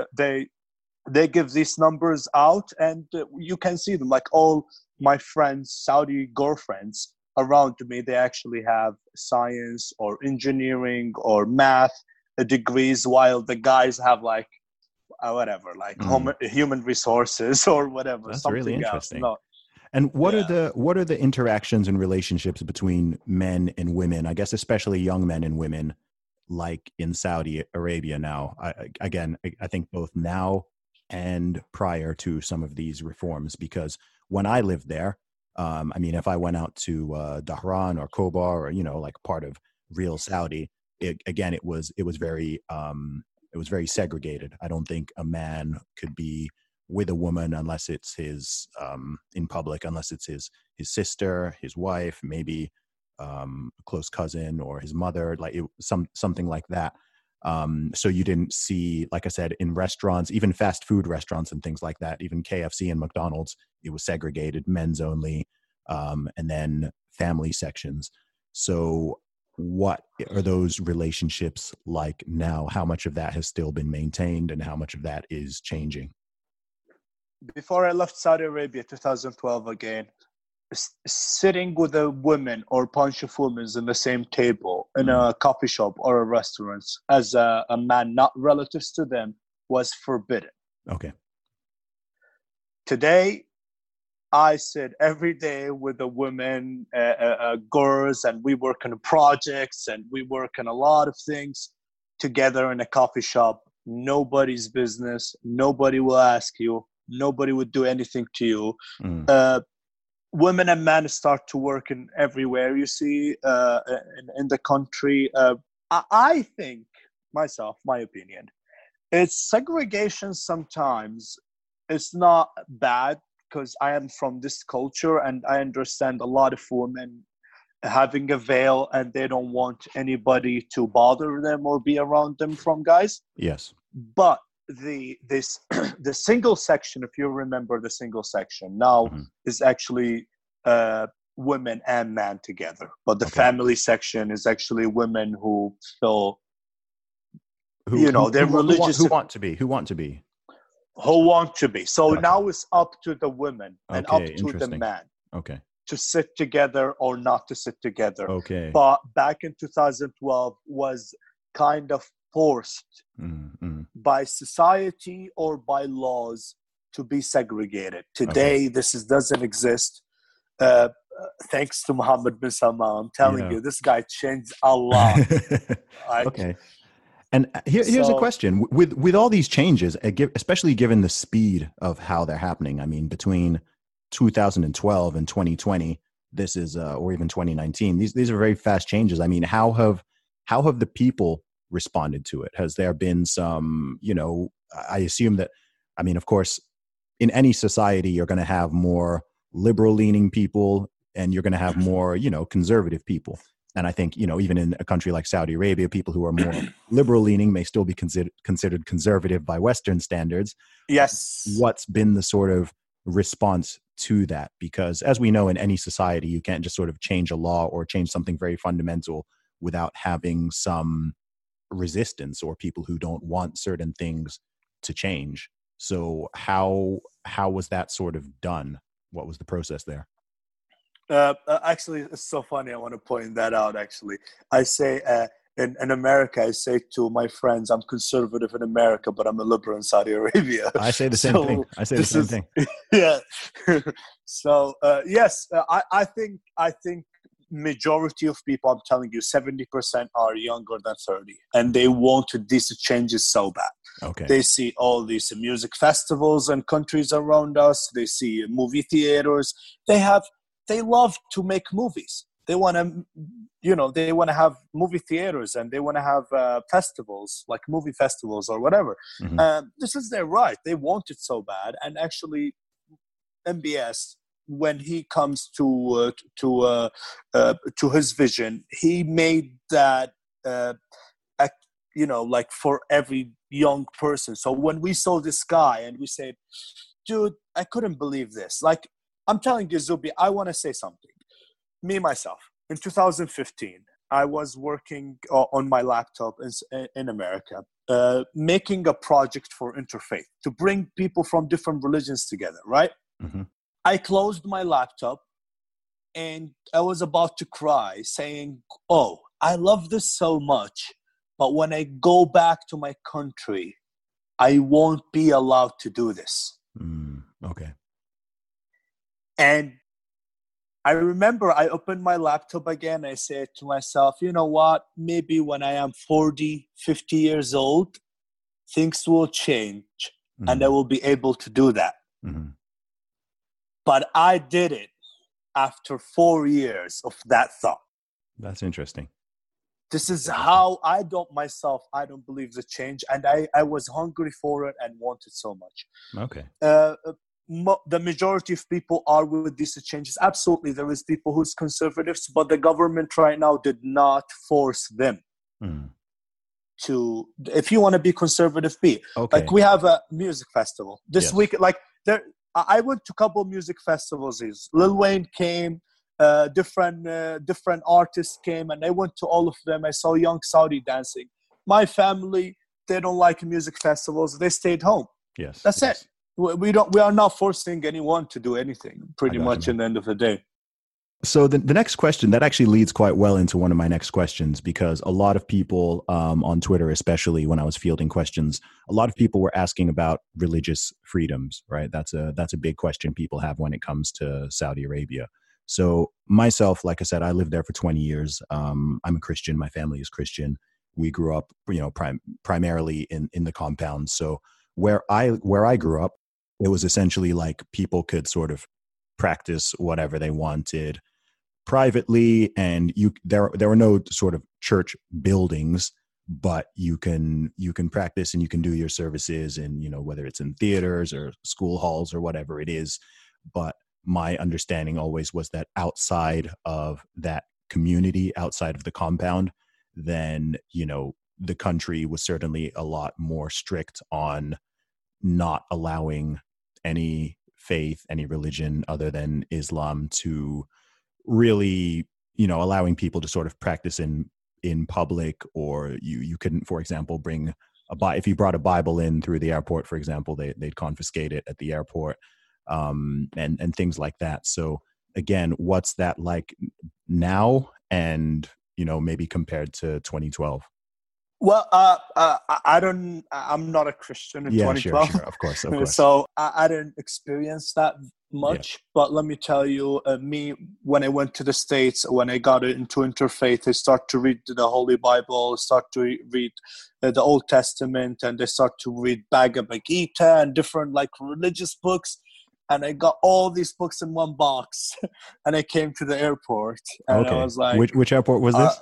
they give these numbers out, and you can see them. Like all my friends, Saudi girlfriends around me, they actually have science or engineering or math degrees, while the guys have like whatever, like human resources or whatever. That's something really else. interesting. No. And what are the interactions and relationships between men and women? I guess especially young men and women, like in Saudi Arabia now. I think both now and prior to some of these reforms, because when I lived there, I mean, if I went out to Dhahran or Khobar, or like part of real Saudi, it was very segregated. I don't think a man could be with a woman unless it's his in public, unless it's his sister, his wife, maybe a close cousin or his mother, like something like that. So you didn't see, like I said, in restaurants, even fast food restaurants and things like that, even KFC and McDonald's, it was segregated, men's only, and then family sections. So what are those relationships like now? How much of that has still been maintained and how much of that is changing? Before I left Saudi Arabia, 2012 again, sitting with a woman or a bunch of women in the same table in a coffee shop or a restaurant as a man, not relatives to them, was forbidden. Okay. Today, I sit every day with the women, girls, and we work on projects and we work on a lot of things together in a coffee shop. Nobody's business. Nobody will ask you. Nobody would do anything to you. Women and men start to work in everywhere you see in the country. I think, my opinion, it's segregation sometimes. It's not bad, because I am from this culture and I understand a lot of women having a veil and they don't want anybody to bother them or be around them from guys. Yes. But the single section, if you remember the single section now, is actually women and men together. But the family section is actually women who feel, they're religious. Who want to be. So now it's up to the women and up to the man. Okay. To sit together or not to sit together. Okay. But back in 2012 was kind of forced by society or by laws to be segregated. Today, this doesn't exist. Thanks to Mohammed bin Salman. I'm telling you, this guy changed a lot. Okay. And here's a question. With all these changes, especially given the speed of how they're happening, I mean, between 2012 and 2020, this is, or even 2019, these are very fast changes. I mean, how have the people responded to it? Has there been some, I assume that, I mean, of course, in any society, you're going to have more liberal leaning people and you're going to have more, conservative people. And I think, even in a country like Saudi Arabia, people who are more liberal leaning may still be considered conservative by Western standards. Yes. What's been the sort of response to that? Because as we know, in any society, you can't just sort of change a law or change something very fundamental without having some resistance or people who don't want certain things to change. So how was that sort of done? What was the process there? Actually, it's so funny. I want to point that out. Actually, I say in America, I say to my friends, I'm conservative in America, but I'm a liberal in Saudi Arabia. I say the same thing. I say the same thing. Yeah. So yes, I think majority of people, I'm telling you, 70% are younger than 30, and they want these changes so bad. Okay. They see all these music festivals in countries around us. They see movie theaters. They love to make movies. They want to have movie theaters, and they want to have festivals, like movie festivals or whatever. Mm-hmm. This is their right. They want it so bad. And actually, MBS, when he comes to his vision, he made that, like for every young person. So when we saw this guy and we said, dude, I couldn't believe this. Like, I'm telling you, Zubi, I want to say something. Me, myself, in 2015, I was working on my laptop in America, making a project for Interfaith to bring people from different religions together, right? Mm-hmm. I closed my laptop and I was about to cry, saying, oh, I love this so much, but when I go back to my country, I won't be allowed to do this. Okay. And I remember I opened my laptop again. I said to myself, you know what? Maybe when I am 40, 50 years old, things will change and I will be able to do that. Mm-hmm. But I did it after 4 years of that thought. That's interesting. This is how I don't believe the change. And I was hungry for it and wanted so much. Okay. The majority of people are with these changes. Absolutely, there is people who's conservatives, but the government right now did not force them to. If you want to be conservative, be. Okay. Like we have a music festival this Yes. week. Like there, I went to a couple of music festivals. Lil Wayne came, different artists came, and I went to all of them. I saw Young Saudi dancing. My family, they don't like music festivals. They stayed home. Yes. That's it. We are not forcing anyone to do anything, pretty much, you, in the end of the day. So the next question, that actually leads quite well into one of my next questions, because a lot of people on Twitter, especially when I was fielding questions, a lot of people were asking about religious freedoms, right? That's a big question people have when it comes to Saudi Arabia. So myself, like I said, I lived there for 20 years. I'm a Christian. My family is Christian. We grew up, primarily in the compound. So where I grew up, it was essentially like people could sort of practice whatever they wanted privately, and there were no sort of church buildings, but you can practice and you can do your services in, whether it's in theaters or school halls or whatever it is. But my understanding always was that outside of that community, outside of the compound, then the country was certainly a lot more strict on not allowing any faith, any religion other than Islam to really, allowing people to sort of practice in public, or you couldn't, for example, bring if you brought a Bible in through the airport, for example, they'd confiscate it at the airport, and things like that. So again, what's that like now, and maybe compared to 2012? Well, I'm not a Christian in 2012. Sure, of course. So I didn't experience that much. Yeah. But let me tell you, me, when I went to the States, when I got into Interfaith, I start to read the Holy Bible, start to read the Old Testament, and they start to read Bhagavad Gita and different religious books. And I got all these books in one box, and I came to the airport, and I was like, which airport was this?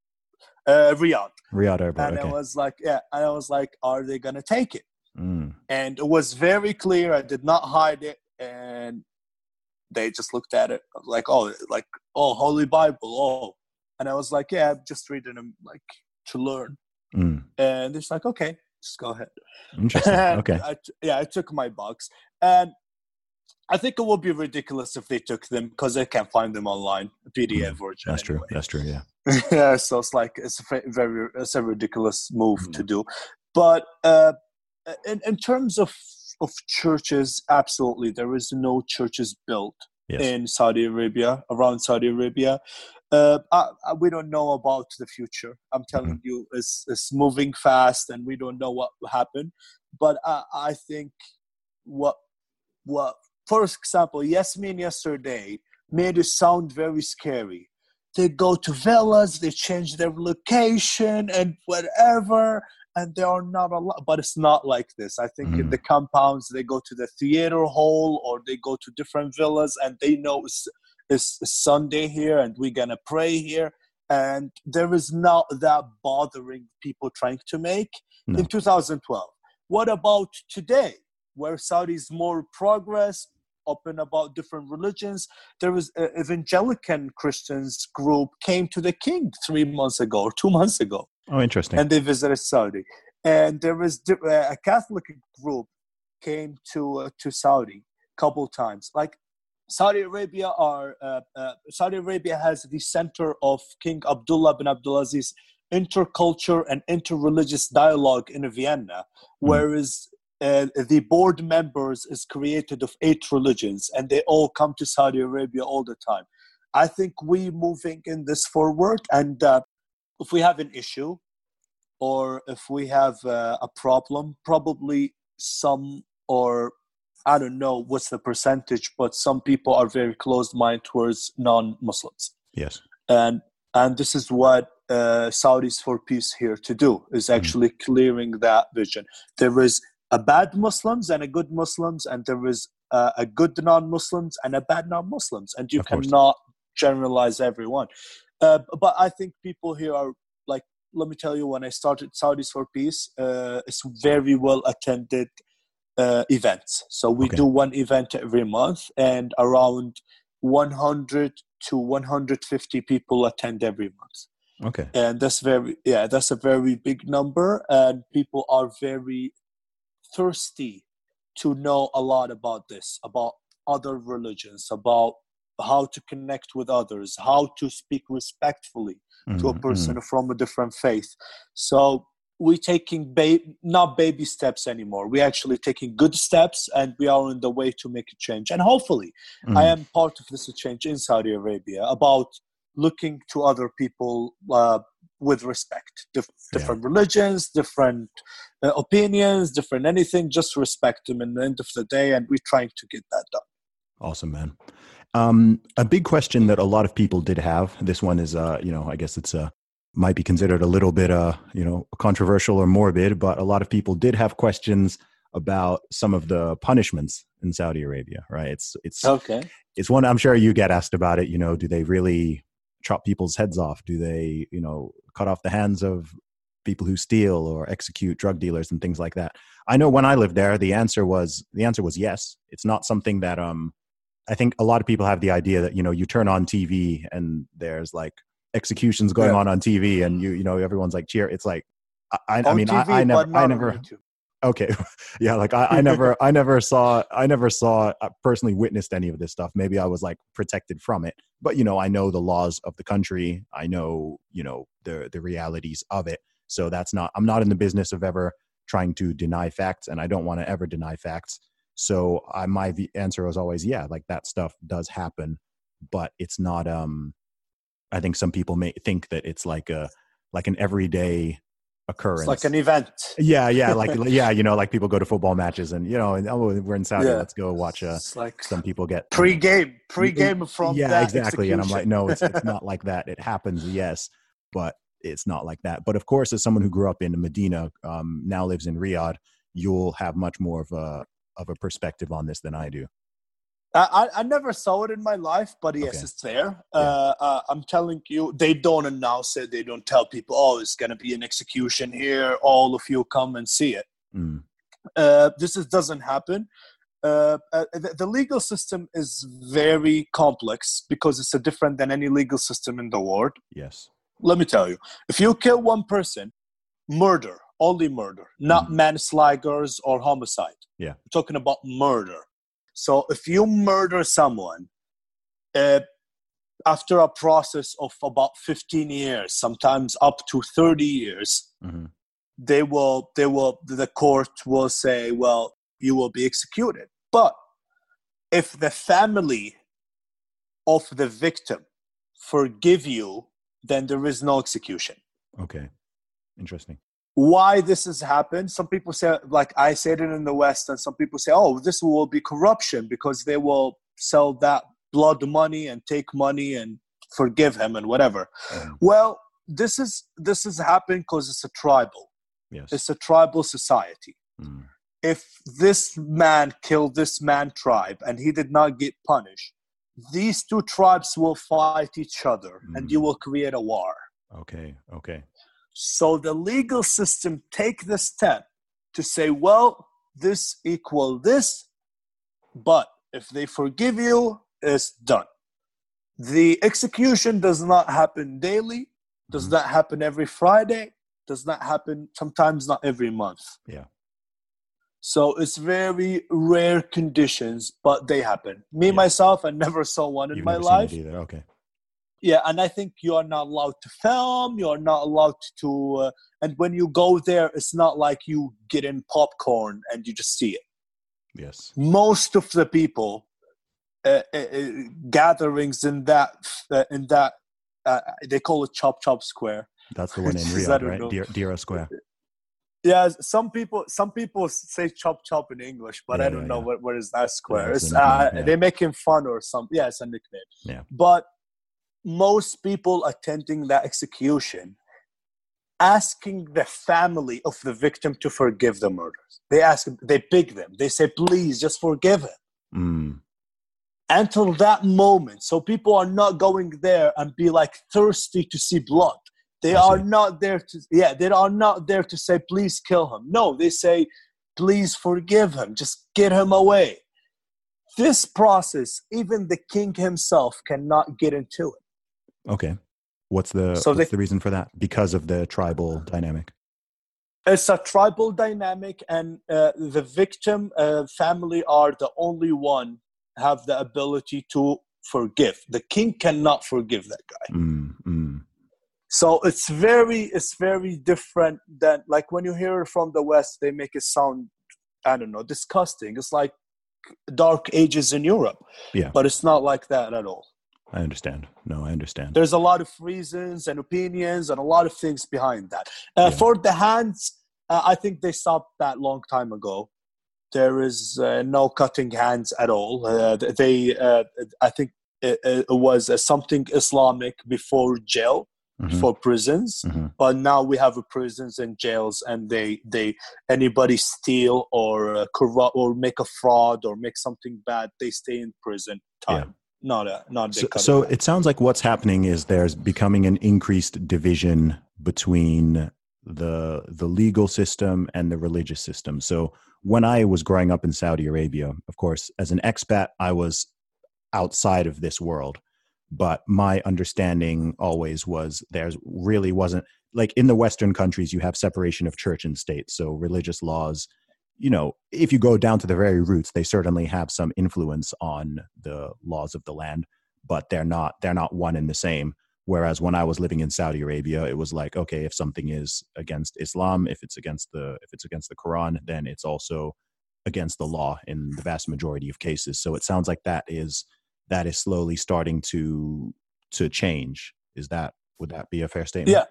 Riyadh Airport. And I was like, are they gonna take it? And it was very clear. I did not hide it, and they just looked at it like, oh, Holy Bible, and I was like, yeah, I'm just reading them to learn. And it's like, okay, just go ahead. Interesting. Okay. I took my box, and I think it would be ridiculous if they took them, because they can't find them online, PDF version. That's true. That's true. Yeah. Yeah. So it's a ridiculous move to do. But in terms of churches, absolutely, there is no churches built in Saudi Arabia, around Saudi Arabia. We don't know about the future. I'm telling you, it's moving fast, and we don't know what will happen. But I think what, for example, Yasmin yesterday made it sound very scary. They go to villas, they change their location and whatever, and they are not allowed. But it's not like this. I think in the compounds, they go to the theater hall or they go to different villas, and they know it's Sunday here and we're going to pray here. And there is not that bothering people trying to make in 2012. What about today, where Saudi is more progress, open about different religions? There was an evangelical Christians group came to the king 3 months ago or 2 months ago. Oh, interesting. And they visited Saudi. And there was a Catholic group came to Saudi a couple times. Like Saudi Arabia has the center of King Abdullah bin Abdulaziz interculture and interreligious dialogue in Vienna, whereas the board members is created of 8 religions, and they all come to Saudi Arabia all the time. I think we moving in this forward, and if we have an issue or if we have a problem, probably some, or I don't know what's the percentage, but some people are very closed-minded towards non-Muslims. Yes. And this is what Saudis for Peace here to do, is actually clearing that vision. There is a bad Muslims and a good Muslims, and there is a good non-Muslims and a bad non-Muslims, and you cannot generalize everyone. But I think people here are like, let me tell you, when I started Saudis for Peace, it's very well attended events. So we do one event every month, and around 100 to 150 people attend every month. Okay. And that's a very big number, and people are very thirsty to know a lot about this, about other religions, about how to connect with others, how to speak respectfully to a person from a different faith. So we're taking not baby steps anymore. We're actually taking good steps, and we are on the way to make a change. And hopefully, I am part of this change in Saudi Arabia about looking to other people with respect, different religions, different opinions, different anything. Just respect them at the end of the day, and we're trying to get that done. Awesome, man. A big question that a lot of people did have. This one is, I guess it's might be considered a little bit, controversial or morbid, but a lot of people did have questions about some of the punishments in Saudi Arabia, right? It's okay. It's one, I'm sure you get asked about it. Do they really chop people's heads off? Do they, cut off the hands of people who steal or execute drug dealers and things like that? I know when I lived there, the answer was yes. It's not something that, I think a lot of people have the idea that, you turn on TV and there's like executions going on TV, and everyone's like cheer. It's like, I never. Okay. Yeah. Like I never saw, personally witnessed any of this stuff. Maybe I was like protected from it, but I know the laws of the country. I know, the realities of it. So I'm not in the business of ever trying to deny facts, and I don't want to ever deny facts. So my answer was always, like that stuff does happen, but it's not, I think some people may think that it's like an everyday occurrence. It's like an event. Yeah. Like people go to football matches and, we're in Saudi, let's go watch like some people get pre-game from that exactly. Execution. And I'm like, no, it's not like that. It happens. Yes. But it's not like that. But of course, as someone who grew up in Medina, now lives in Riyadh, you'll have much more of a perspective on this than I do. I never saw it in my life, but yes, it's there. I'm telling you, they don't announce it. They don't tell people, it's going to be an execution here. All of you come and see it. This doesn't happen. The legal system is very complex because it's different than any legal system in the world. Yes. Let me tell you, if you kill one person, murder, only murder, not manslaughters or homicide. Yeah. We're talking about murder. So if you murder someone, after a process of about 15 years, sometimes up to 30 years, the court will say, well, you will be executed. But if the family of the victim forgive you, then there is no execution. Okay. Interesting. Why this has happened? Some people say, like I said it in the West, and some people say, oh, this will be corruption because they will sell that blood money and take money and forgive him and whatever. Well, this is happened because it's a tribal. Yes. It's a tribal society. If this man killed this man tribe and he did not get punished, these two tribes will fight each other and you will create a war. Okay. So the legal system take the step to say, well, this equal this, but if they forgive you, it's done. The execution does not happen daily, does not happen every Friday, does not happen, sometimes not every month. Yeah. So it's very rare conditions, but they happen. Myself, I never saw one in my life. Seen it either. Okay. Yeah, and I think you are not allowed to film. You are not allowed to. And when you go there, it's not like you get in popcorn and you just see it. Yes. Most of the people gatherings in that they call it Chop Chop Square. That's the one in Riyadh, right? Dira Square. Yeah, some people say chop chop in English, but I don't know what is that square. Yeah, it's they're making fun or something. Yeah, it's a nickname. Yeah. But most people attending that execution asking the family of the victim to forgive the murders. They beg them. They say, please, just forgive him. Until that moment. So people are not going there and be like thirsty to see blood. They are not there to say, please kill him. No, they say, please forgive him. Just get him away. This process, even the king himself cannot get into it. Okay. What's the reason for that? Because of the tribal dynamic? It's a tribal dynamic, and the victim family are the only one have the ability to forgive. The king cannot forgive that guy. So it's very different than, like, when you hear it from the West, they make it sound, I don't know, disgusting. It's like Dark Ages in Europe. Yeah. But it's not like that at all. I understand. No, I understand. There's a lot of reasons and opinions and a lot of things behind that. For the hands, I think they stopped that long time ago. There is no cutting hands at all. I think it was something Islamic before jail. For prisons, but now we have prisons and jails, and they anybody steal or corrupt or make a fraud or make something bad, they stay in prison time. So it sounds like what's happening is there's becoming an increased division between the legal system and the religious system. So when I was growing up in Saudi Arabia, of course, as an expat, I was outside of this world. But my understanding always was there really wasn't, like, in the Western countries, you have separation of church and state. So religious laws, you know, if you go down to the very roots, they certainly have some influence on the laws of the land, but they're not one and the same. Whereas when I was living in Saudi Arabia, it was like, okay, if something is against Islam, if it's against the Quran, then it's also against the law in the vast majority of cases. So it sounds like that is slowly starting to change. Would that be a fair statement?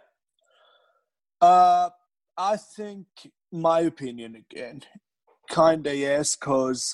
Yeah. I think my opinion again, kind of yes, because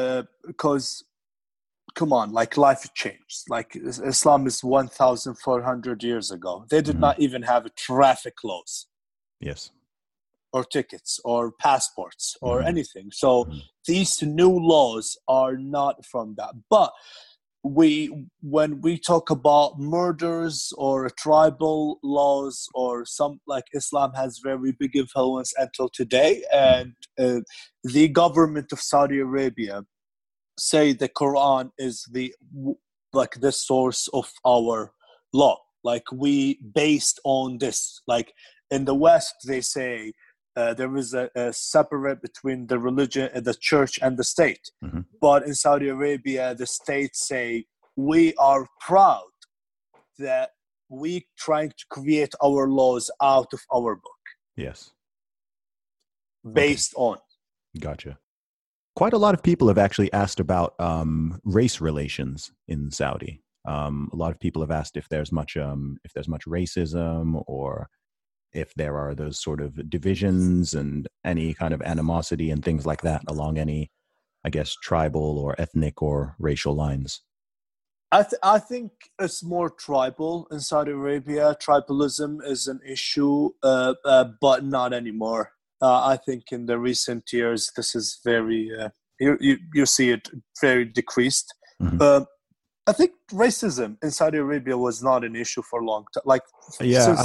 come on, like, life changed. Like, Islam is 1,400 years ago. They did not even have traffic laws. Yes. Or tickets or passports or anything. So these new laws are not from that. But when we talk about murders or tribal laws or some, like, Islam has very big influence until today, and the government of Saudi Arabia say the Quran is the source of our law. Like, we based on this. Like, in the West, they say there is a separate between the religion, the church, and the state. But in Saudi Arabia, the state say, we are proud that we trying to create our laws out of our book. Yes. Based on. Gotcha. Quite a lot of people have actually asked about race relations in Saudi. A lot of people have asked if there's much racism, or if there are those sort of divisions and any kind of animosity and things like that along any, I guess, tribal or ethnic or racial lines. I think it's more tribal in Saudi Arabia. Tribalism is an issue, but not anymore. I think in the recent years, this is very, you see it very decreased. Mm-hmm. I think racism in Saudi Arabia was not an issue for a long time. Like, yeah,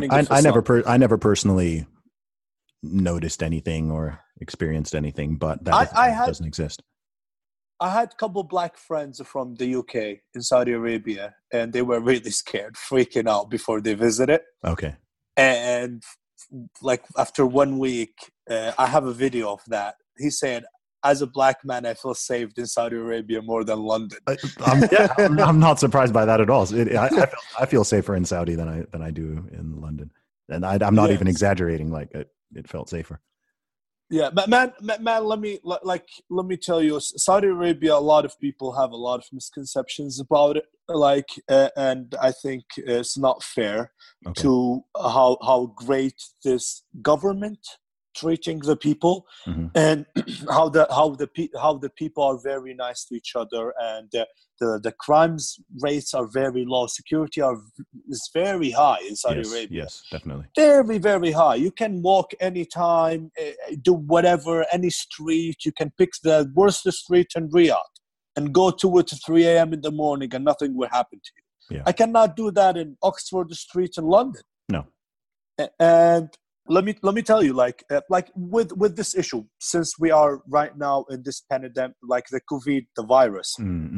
I never personally noticed anything or experienced anything, but that doesn't exist. I had a couple black friends from the UK in Saudi Arabia, and they were really scared, freaking out before they visited. Okay. And like after 1 week, I have a video of that. He said, as a black man, I feel saved in Saudi Arabia more than London. I'm not surprised by that at all. I feel safer in Saudi than I do in London. And I'm not even exaggerating. Like it felt safer. Yeah, but man, let me tell you, Saudi Arabia, a lot of people have a lot of misconceptions about it. And I think it's not fair to how great this government treating the people, mm-hmm. and how the people are very nice to each other, and the crimes rates are very low. Security is very high in Saudi Arabia. Yes, definitely. Very, very high. You can walk anytime, do whatever, any street. You can pick the worst street in Riyadh and go to it at 3 a.m. in the morning, and nothing will happen to you. Yeah. I cannot do that in Oxford Street in London. No. And let me tell you, like with this issue, since we are right now in this pandemic, like the COVID, the virus,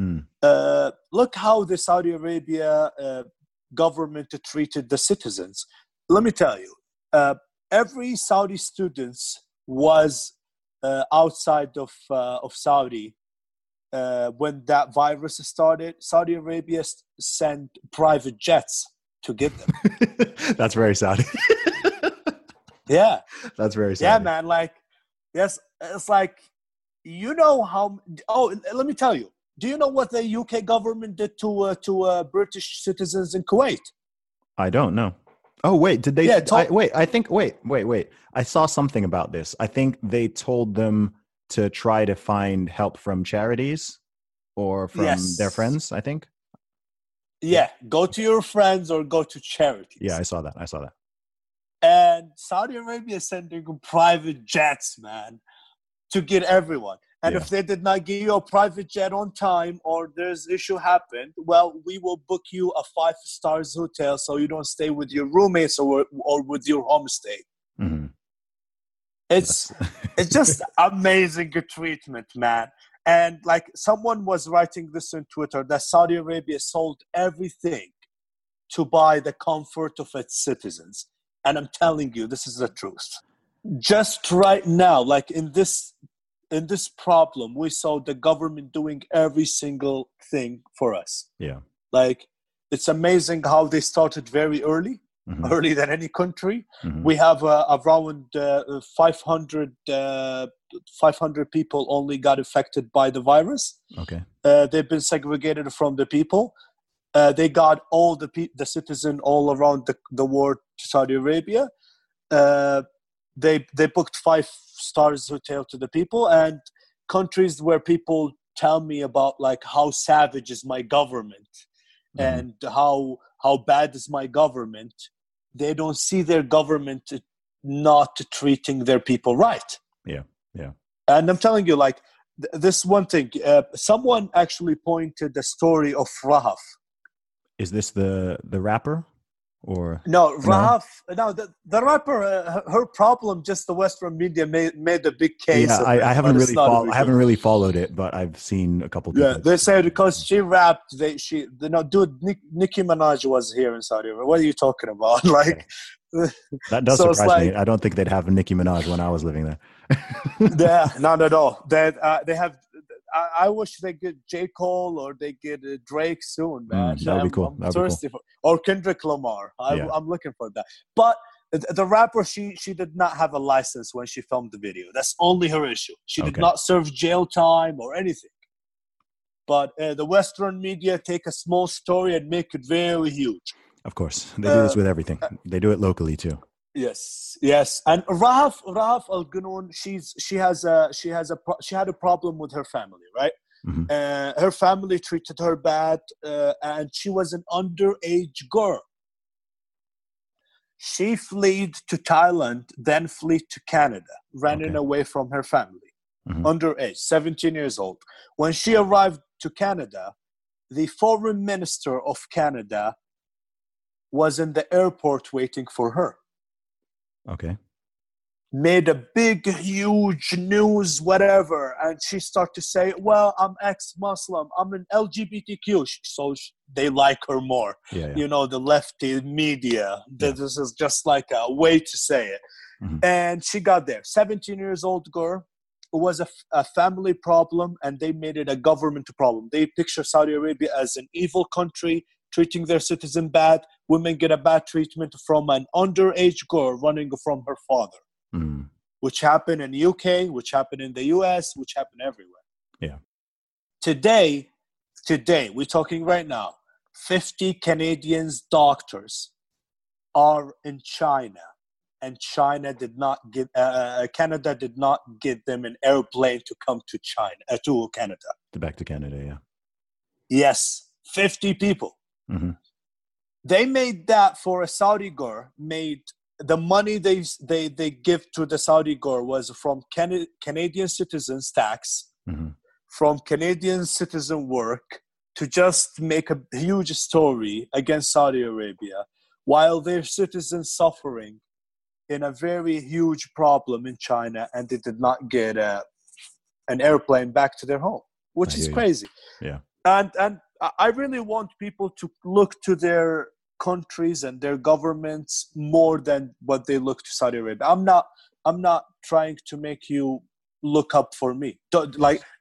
look how the Saudi Arabia government treated the citizens. Let me tell you, every Saudi students was outside of Saudi when that virus started. Saudi Arabia sent private jets to get them. That's very Saudi. Yeah, that's very Saudi. Yeah, man. Like, yes, it's like, you know how. Oh, let me tell you. Do you know what the UK government did to British citizens in Kuwait? I don't know. Oh, wait, did they? Yeah, wait. I saw something about this. I think they told them to try to find help from charities or from their friends, I think. Yeah, go to your friends or go to charities. Yeah, I saw that. And Saudi Arabia is sending private jets, man, to get everyone. And if they did not give you a private jet on time, or there's issue happened, well, we will book you a 5-star hotel so you don't stay with your roommates or with your homestay. Mm-hmm. It's just amazing treatment, man. And like someone was writing this on Twitter, that Saudi Arabia sold everything to buy the comfort of its citizens. And I'm telling you, this is the truth. Just right now, like in this problem, we saw the government doing every single thing for us. Yeah. Like, it's amazing how they started very early, mm-hmm. earlier than any country. Mm-hmm. We have around 500 people only got affected by the virus. Okay. They've been segregated from the people. They got all the citizens all around the world to Saudi Arabia. They booked 5-star hotel to the people, and countries where people tell me about like how savage is my government, mm-hmm. and how bad is my government. They don't see their government not treating their people right. Yeah. And I'm telling you, like this one thing. Someone actually pointed the story of Rahaf. Is this the rapper? Or no, Rahaf? No, the rapper. Her problem, just the Western media made a big case. Yeah, I haven't really followed it, but I've seen a couple. Yeah, they said because she rapped, dude, Nicki Minaj was here in Saudi Arabia. What are you talking about? Like, that does surprise me. I don't think they'd have Nicki Minaj when I was living there. Yeah, not at all. They have. I wish they get J. Cole or they get Drake soon, man. That would be cool. Or Kendrick Lamar. I'm looking for that. But the rapper, she did not have a license when she filmed the video. That's only her issue. She did not serve jail time or anything. But the Western media take a small story and make it very huge. Of course, they do this with everything. They do it locally too. Yes. And Rahaf Al Ganoun, she had a problem with her family, right? Mm-hmm. Her family treated her bad, and she was an underage girl. She fled to Thailand, then fled to Canada, running away from her family. Mm-hmm. Underage, 17 years old. When she arrived to Canada, the foreign minister of Canada was in the airport waiting for her. Okay. Made a big, huge news, whatever. And she started to say, well, I'm ex-Muslim. I'm an LGBTQ. So they like her more. Yeah. You know, the lefty media. Yeah. This is just like a way to say it. Mm-hmm. And she got there. 17 years old girl. It was a family problem, and they made it a government problem. They picture Saudi Arabia as an evil country, treating their citizen bad. Women get a bad treatment from an underage girl running from her father, which happened in the UK, which happened in the US, which happened everywhere. Yeah. Today, we're talking right now, 50 Canadians doctors are in China, and Canada did not give them an airplane to come to Canada. Back to Canada, yeah. Yes, 50 people. Mm-hmm. They made that for a Saudi girl. Made the money they give to the Saudi girl was from Canadian citizens' tax, from Canadian citizen work, to just make a huge story against Saudi Arabia, while their citizens suffering in a very huge problem in China, and they did not get an airplane back to their home, which is crazy. Yeah. And I really want people to look to their countries and their governments more than what they look to Saudi Arabia. I'm not trying to make you look up for me. Not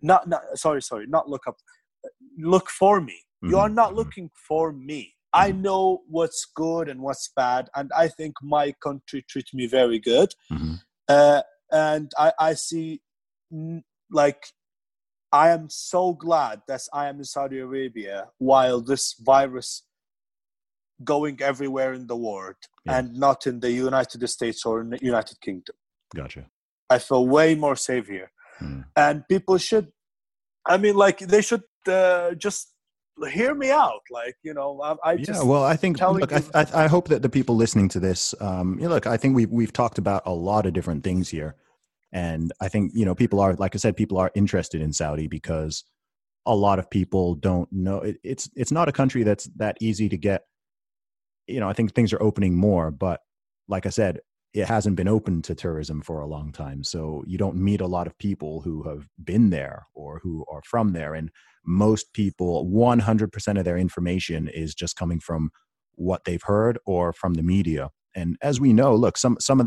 look up. Look for me. Mm-hmm. You are not looking for me. I know what's good and what's bad, and I think my country treats me very good. Mm-hmm. And I see, like, I am so glad that I am in Saudi Arabia while this virus going everywhere in the world and not in the United States or in the United Kingdom. Gotcha. I feel way more safe here. And people should, they should just hear me out. Like, you know, I think, I hope that the people listening to this, I think we've talked about a lot of different things here. And I think, you know, people are, like I said, people are interested in Saudi because a lot of people don't know. It's not a country that's that easy to get. You know, I think things are opening more, but like I said, it hasn't been open to tourism for a long time. So you don't meet a lot of people who have been there or who are from there. And most people, 100% of their information is just coming from what they've heard or from the media. And as we know, look, some of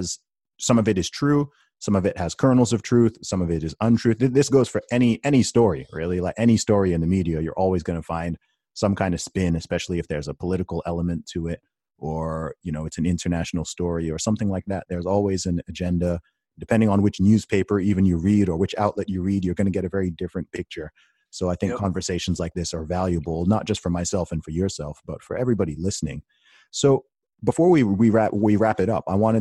it is true. Some of it has kernels of truth. Some of it is untruth. This goes for any story, really. Like any story in the media, you're always going to find some kind of spin, especially if there's a political element to it, or, you know, it's an international story or something like that. There's always an agenda. Depending on which newspaper even you read or which outlet you read, you're going to get a very different picture. So I think conversations like this are valuable, not just for myself and for yourself, but for everybody listening. So before we wrap it up, I wanted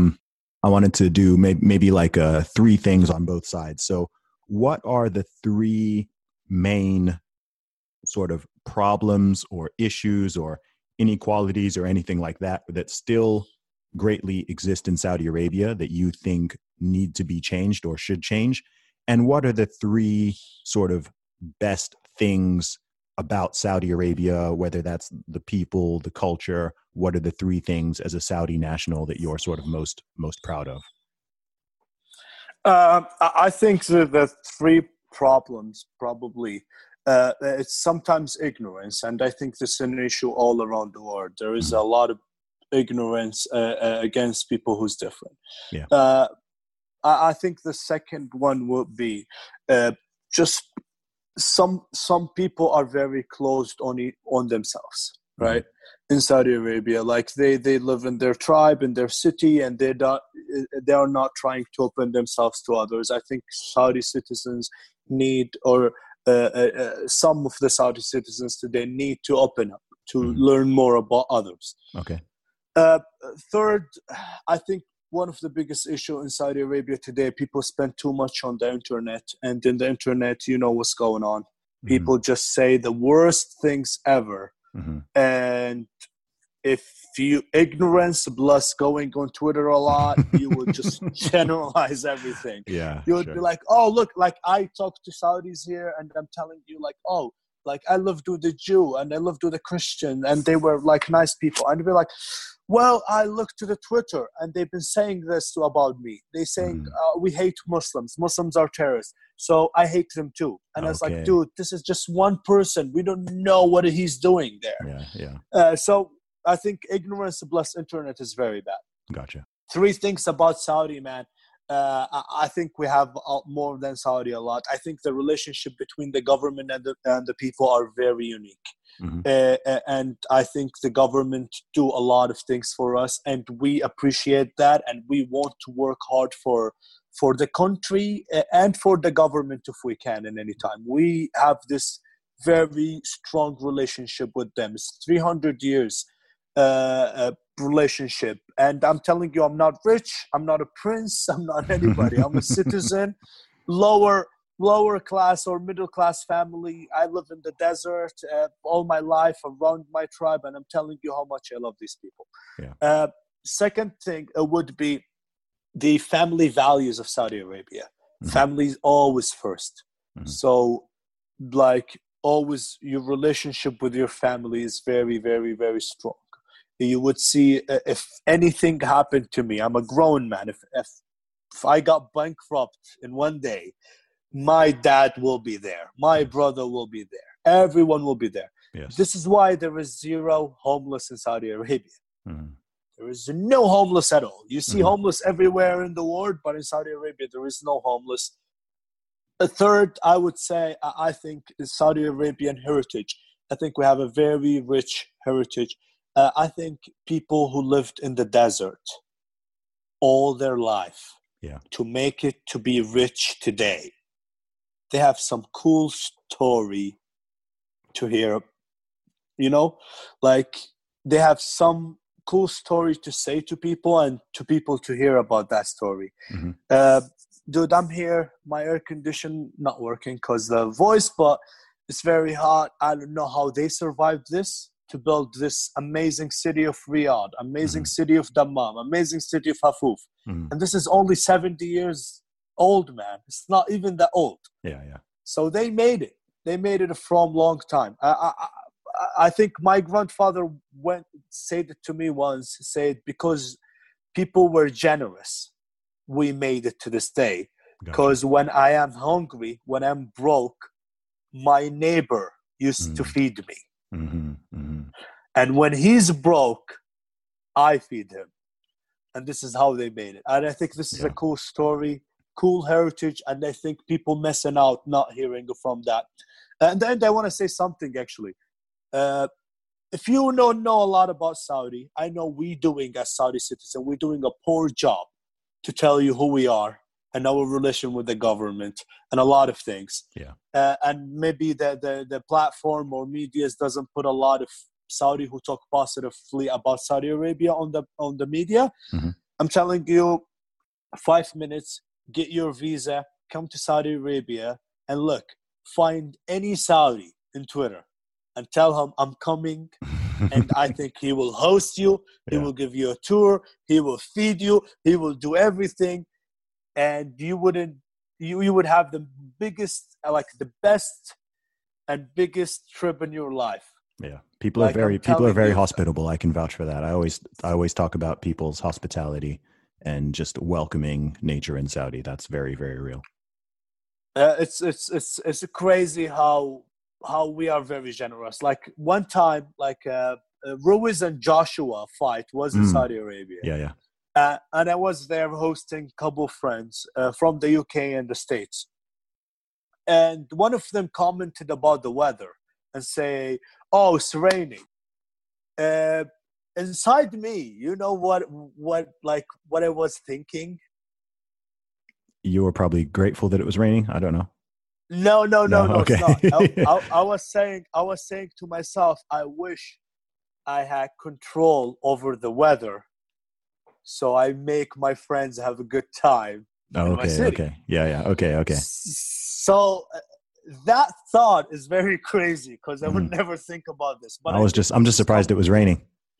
to do maybe like 3 things on both sides. So what are the 3 main sort of problems or issues or inequalities or anything like that still greatly exist in Saudi Arabia that you think need to be changed or should change? And what are the 3 sort of best things about Saudi Arabia, whether that's the people, the culture? What are the 3 things as a Saudi national that you're sort of most proud of? I think the 3 problems probably, it's sometimes ignorance. And I think this is an issue all around the world. There is a lot of ignorance against people who's different. Yeah. I think the second one would be just some people are very closed on themselves, right? In Saudi Arabia, like they live in their tribe, in their city, and they are not trying to open themselves to others. I think Saudi citizens need, or some of the Saudi citizens today need to open up to learn more about others. Okay. Third, I think one of the biggest issues in Saudi Arabia today, people spend too much on the internet, and in the internet, you know what's going on. People just say the worst things ever. And if you ignorance plus going on Twitter a lot, you would just generalize everything. Yeah, you would be like, oh, look, like I talk to Saudis here and I'm telling you like, oh, like I lived with the Jew and I lived with a Christian and they were like nice people. And they'd be like, well, I looked to the Twitter and they've been saying this about me. They're saying we hate Muslims. Muslims are terrorists. So I hate them too. And I was like, dude, this is just one person. We don't know what he's doing there. So I think ignorance plus internet is very bad. Gotcha. 3 things about Saudi, man. I think we have more than Saudi a lot. I think the relationship between the government and the people are very unique. And I think the government do a lot of things for us, and we appreciate that, and we want to work hard for the country and for the government if we can in any time. We have this very strong relationship with them. It's 300 years relationship, and I'm telling you, I'm not rich, I'm not a prince, I'm not anybody. I'm a citizen, lower class or middle class family. I live in the desert all my life around my tribe, and I'm telling you how much I love these people. Second thing would be the family values of Saudi Arabia. Family is always first. So like always your relationship with your family is very, very, very strong. You would see if anything happened to me, I'm a grown man. If I got bankrupt in one day, my dad will be there. My brother will be there. Everyone will be there. Yes. This is why there is zero homeless in Saudi Arabia. There is no homeless at all. You see homeless everywhere in the world, but in Saudi Arabia, there is no homeless. A third, I would say, I think, is Saudi Arabian heritage. I think we have a very rich heritage. I think people who lived in the desert all their life to make it to be rich today, they have some cool story to hear. You know, like they have some cool story to say to people and to people to hear about that story. Dude, I'm here. My air condition not working because the voice, but it's very hot. I don't know how they survived this to build this amazing city of Riyadh, amazing city of Dammam, amazing city of Hafuf. And this is only 70 years old, man. It's not even that old. So they made it. They made it from long time. I think my grandfather said it to me once, said, because people were generous, we made it to this day. Because when I am hungry, when I'm broke, my neighbor used to feed me. And when he's broke, I feed him. And this is how they made it. And I think this is a cool story, cool heritage, and I think people missing out not hearing from that. And then I want to say something, actually. If you don't know a lot about Saudi, I know we doing as Saudi citizens, we're doing a poor job to tell you who we are and our relation with the government and a lot of things. And maybe the platform or medias doesn't put a lot of Saudi who talk positively about Saudi Arabia on the media. I'm telling you, 5 minutes, get your visa, come to Saudi Arabia, and look, find any Saudi in Twitter and tell him I'm coming, and I think he will host you, he will give you a tour, he will feed you, he will do everything, and you would have the biggest, like the best and biggest trip in your life. People are very hospitable. I can vouch for that. I always talk about people's hospitality and just welcoming nature in Saudi. That's very, very real. It's crazy how we are very generous. Like one time, like Ruiz and Joshua fight was in Saudi Arabia. And I was there hosting a couple of friends from the UK and the States. And one of them commented about the weather and say, oh, it's raining. Inside me, you know what I was thinking? You were probably grateful that it was raining. I don't know. No, Okay. it's not. I was saying to myself, I wish I had control over the weather, so I make my friends have a good time in my city. Okay. Yeah. Okay. So that thought is very crazy because I would never think about this. But I'm just surprised it was raining.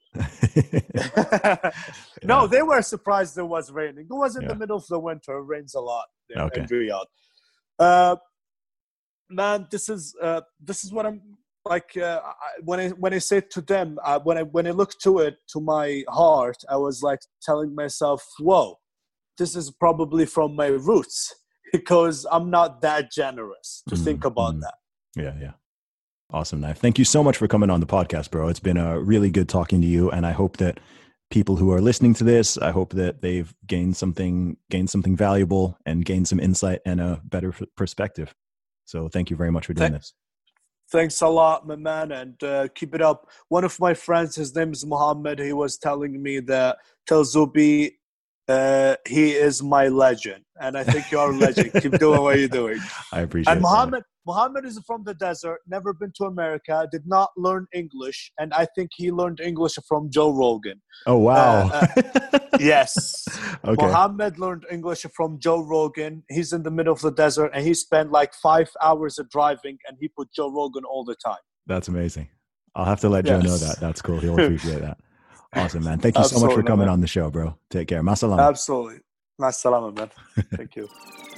No, they were surprised it was raining. It was in the middle of the winter. It rains a lot there in Riyadh. Man, this is what I'm like. When I say to them, when I look to my heart, I was like telling myself, "Whoa, this is probably from my roots because I'm not that generous to think about that." Yeah. Awesome, Naif. Thank you so much for coming on the podcast, bro. It's been really good talking to you, and I hope that people who are listening to this, I hope that they've gained something valuable and gained some insight and a better perspective. So thank you very much for doing this. Thanks a lot, my man, and keep it up. One of my friends, his name is Mohammed, he was telling me that tell Zubi he is my legend, and I think you're a legend. Keep doing what you're doing. I appreciate it. And Mohammed is from the desert, never been to America, did not learn English, and I think he learned English from Joe Rogan. Oh, wow. Yes. Okay. Mohammed learned English from Joe Rogan. He's in the middle of the desert, and he spent like 5 hours of driving, and he put Joe Rogan all the time. That's amazing. I'll have to let Joe know that. That's cool. He'll appreciate that. Awesome, man. Thank you so much for coming on the show, bro. Take care. Ma salama. Absolutely. Ma salama, man. Thank you.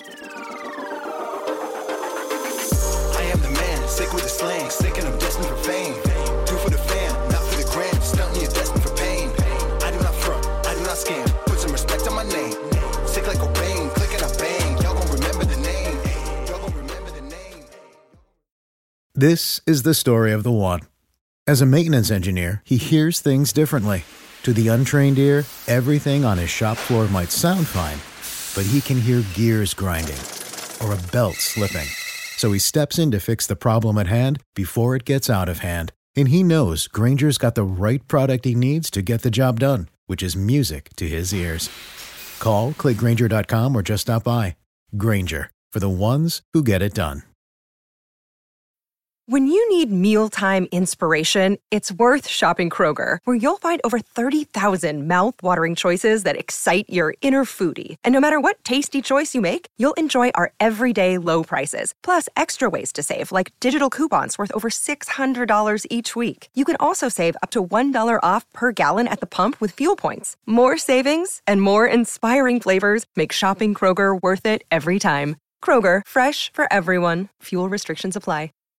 I am the man, sick with the slang, sick and I'm destined for fame. Do for the fam, not for the gram. Stunting, you're destined for pain. I do not front, I do not scam. Put some respect on my name. Sick like Cobain, click and I bang. Y'all gon' remember the name. Y'all gon' remember the name. This is the story of the one. As a maintenance engineer, he hears things differently. To the untrained ear, everything on his shop floor might sound fine, but he can hear gears grinding or a belt slipping. So he steps in to fix the problem at hand before it gets out of hand. And he knows Grainger's got the right product he needs to get the job done, which is music to his ears. Call, click Grainger.com, or just stop by. Grainger, for the ones who get it done. When you need mealtime inspiration, it's worth shopping Kroger, where you'll find over 30,000 mouth-watering choices that excite your inner foodie. And no matter what tasty choice you make, you'll enjoy our everyday low prices, plus extra ways to save, like digital coupons worth over $600 each week. You can also save up to $1 off per gallon at the pump with fuel points. More savings and more inspiring flavors make shopping Kroger worth it every time. Kroger, fresh for everyone. Fuel restrictions apply.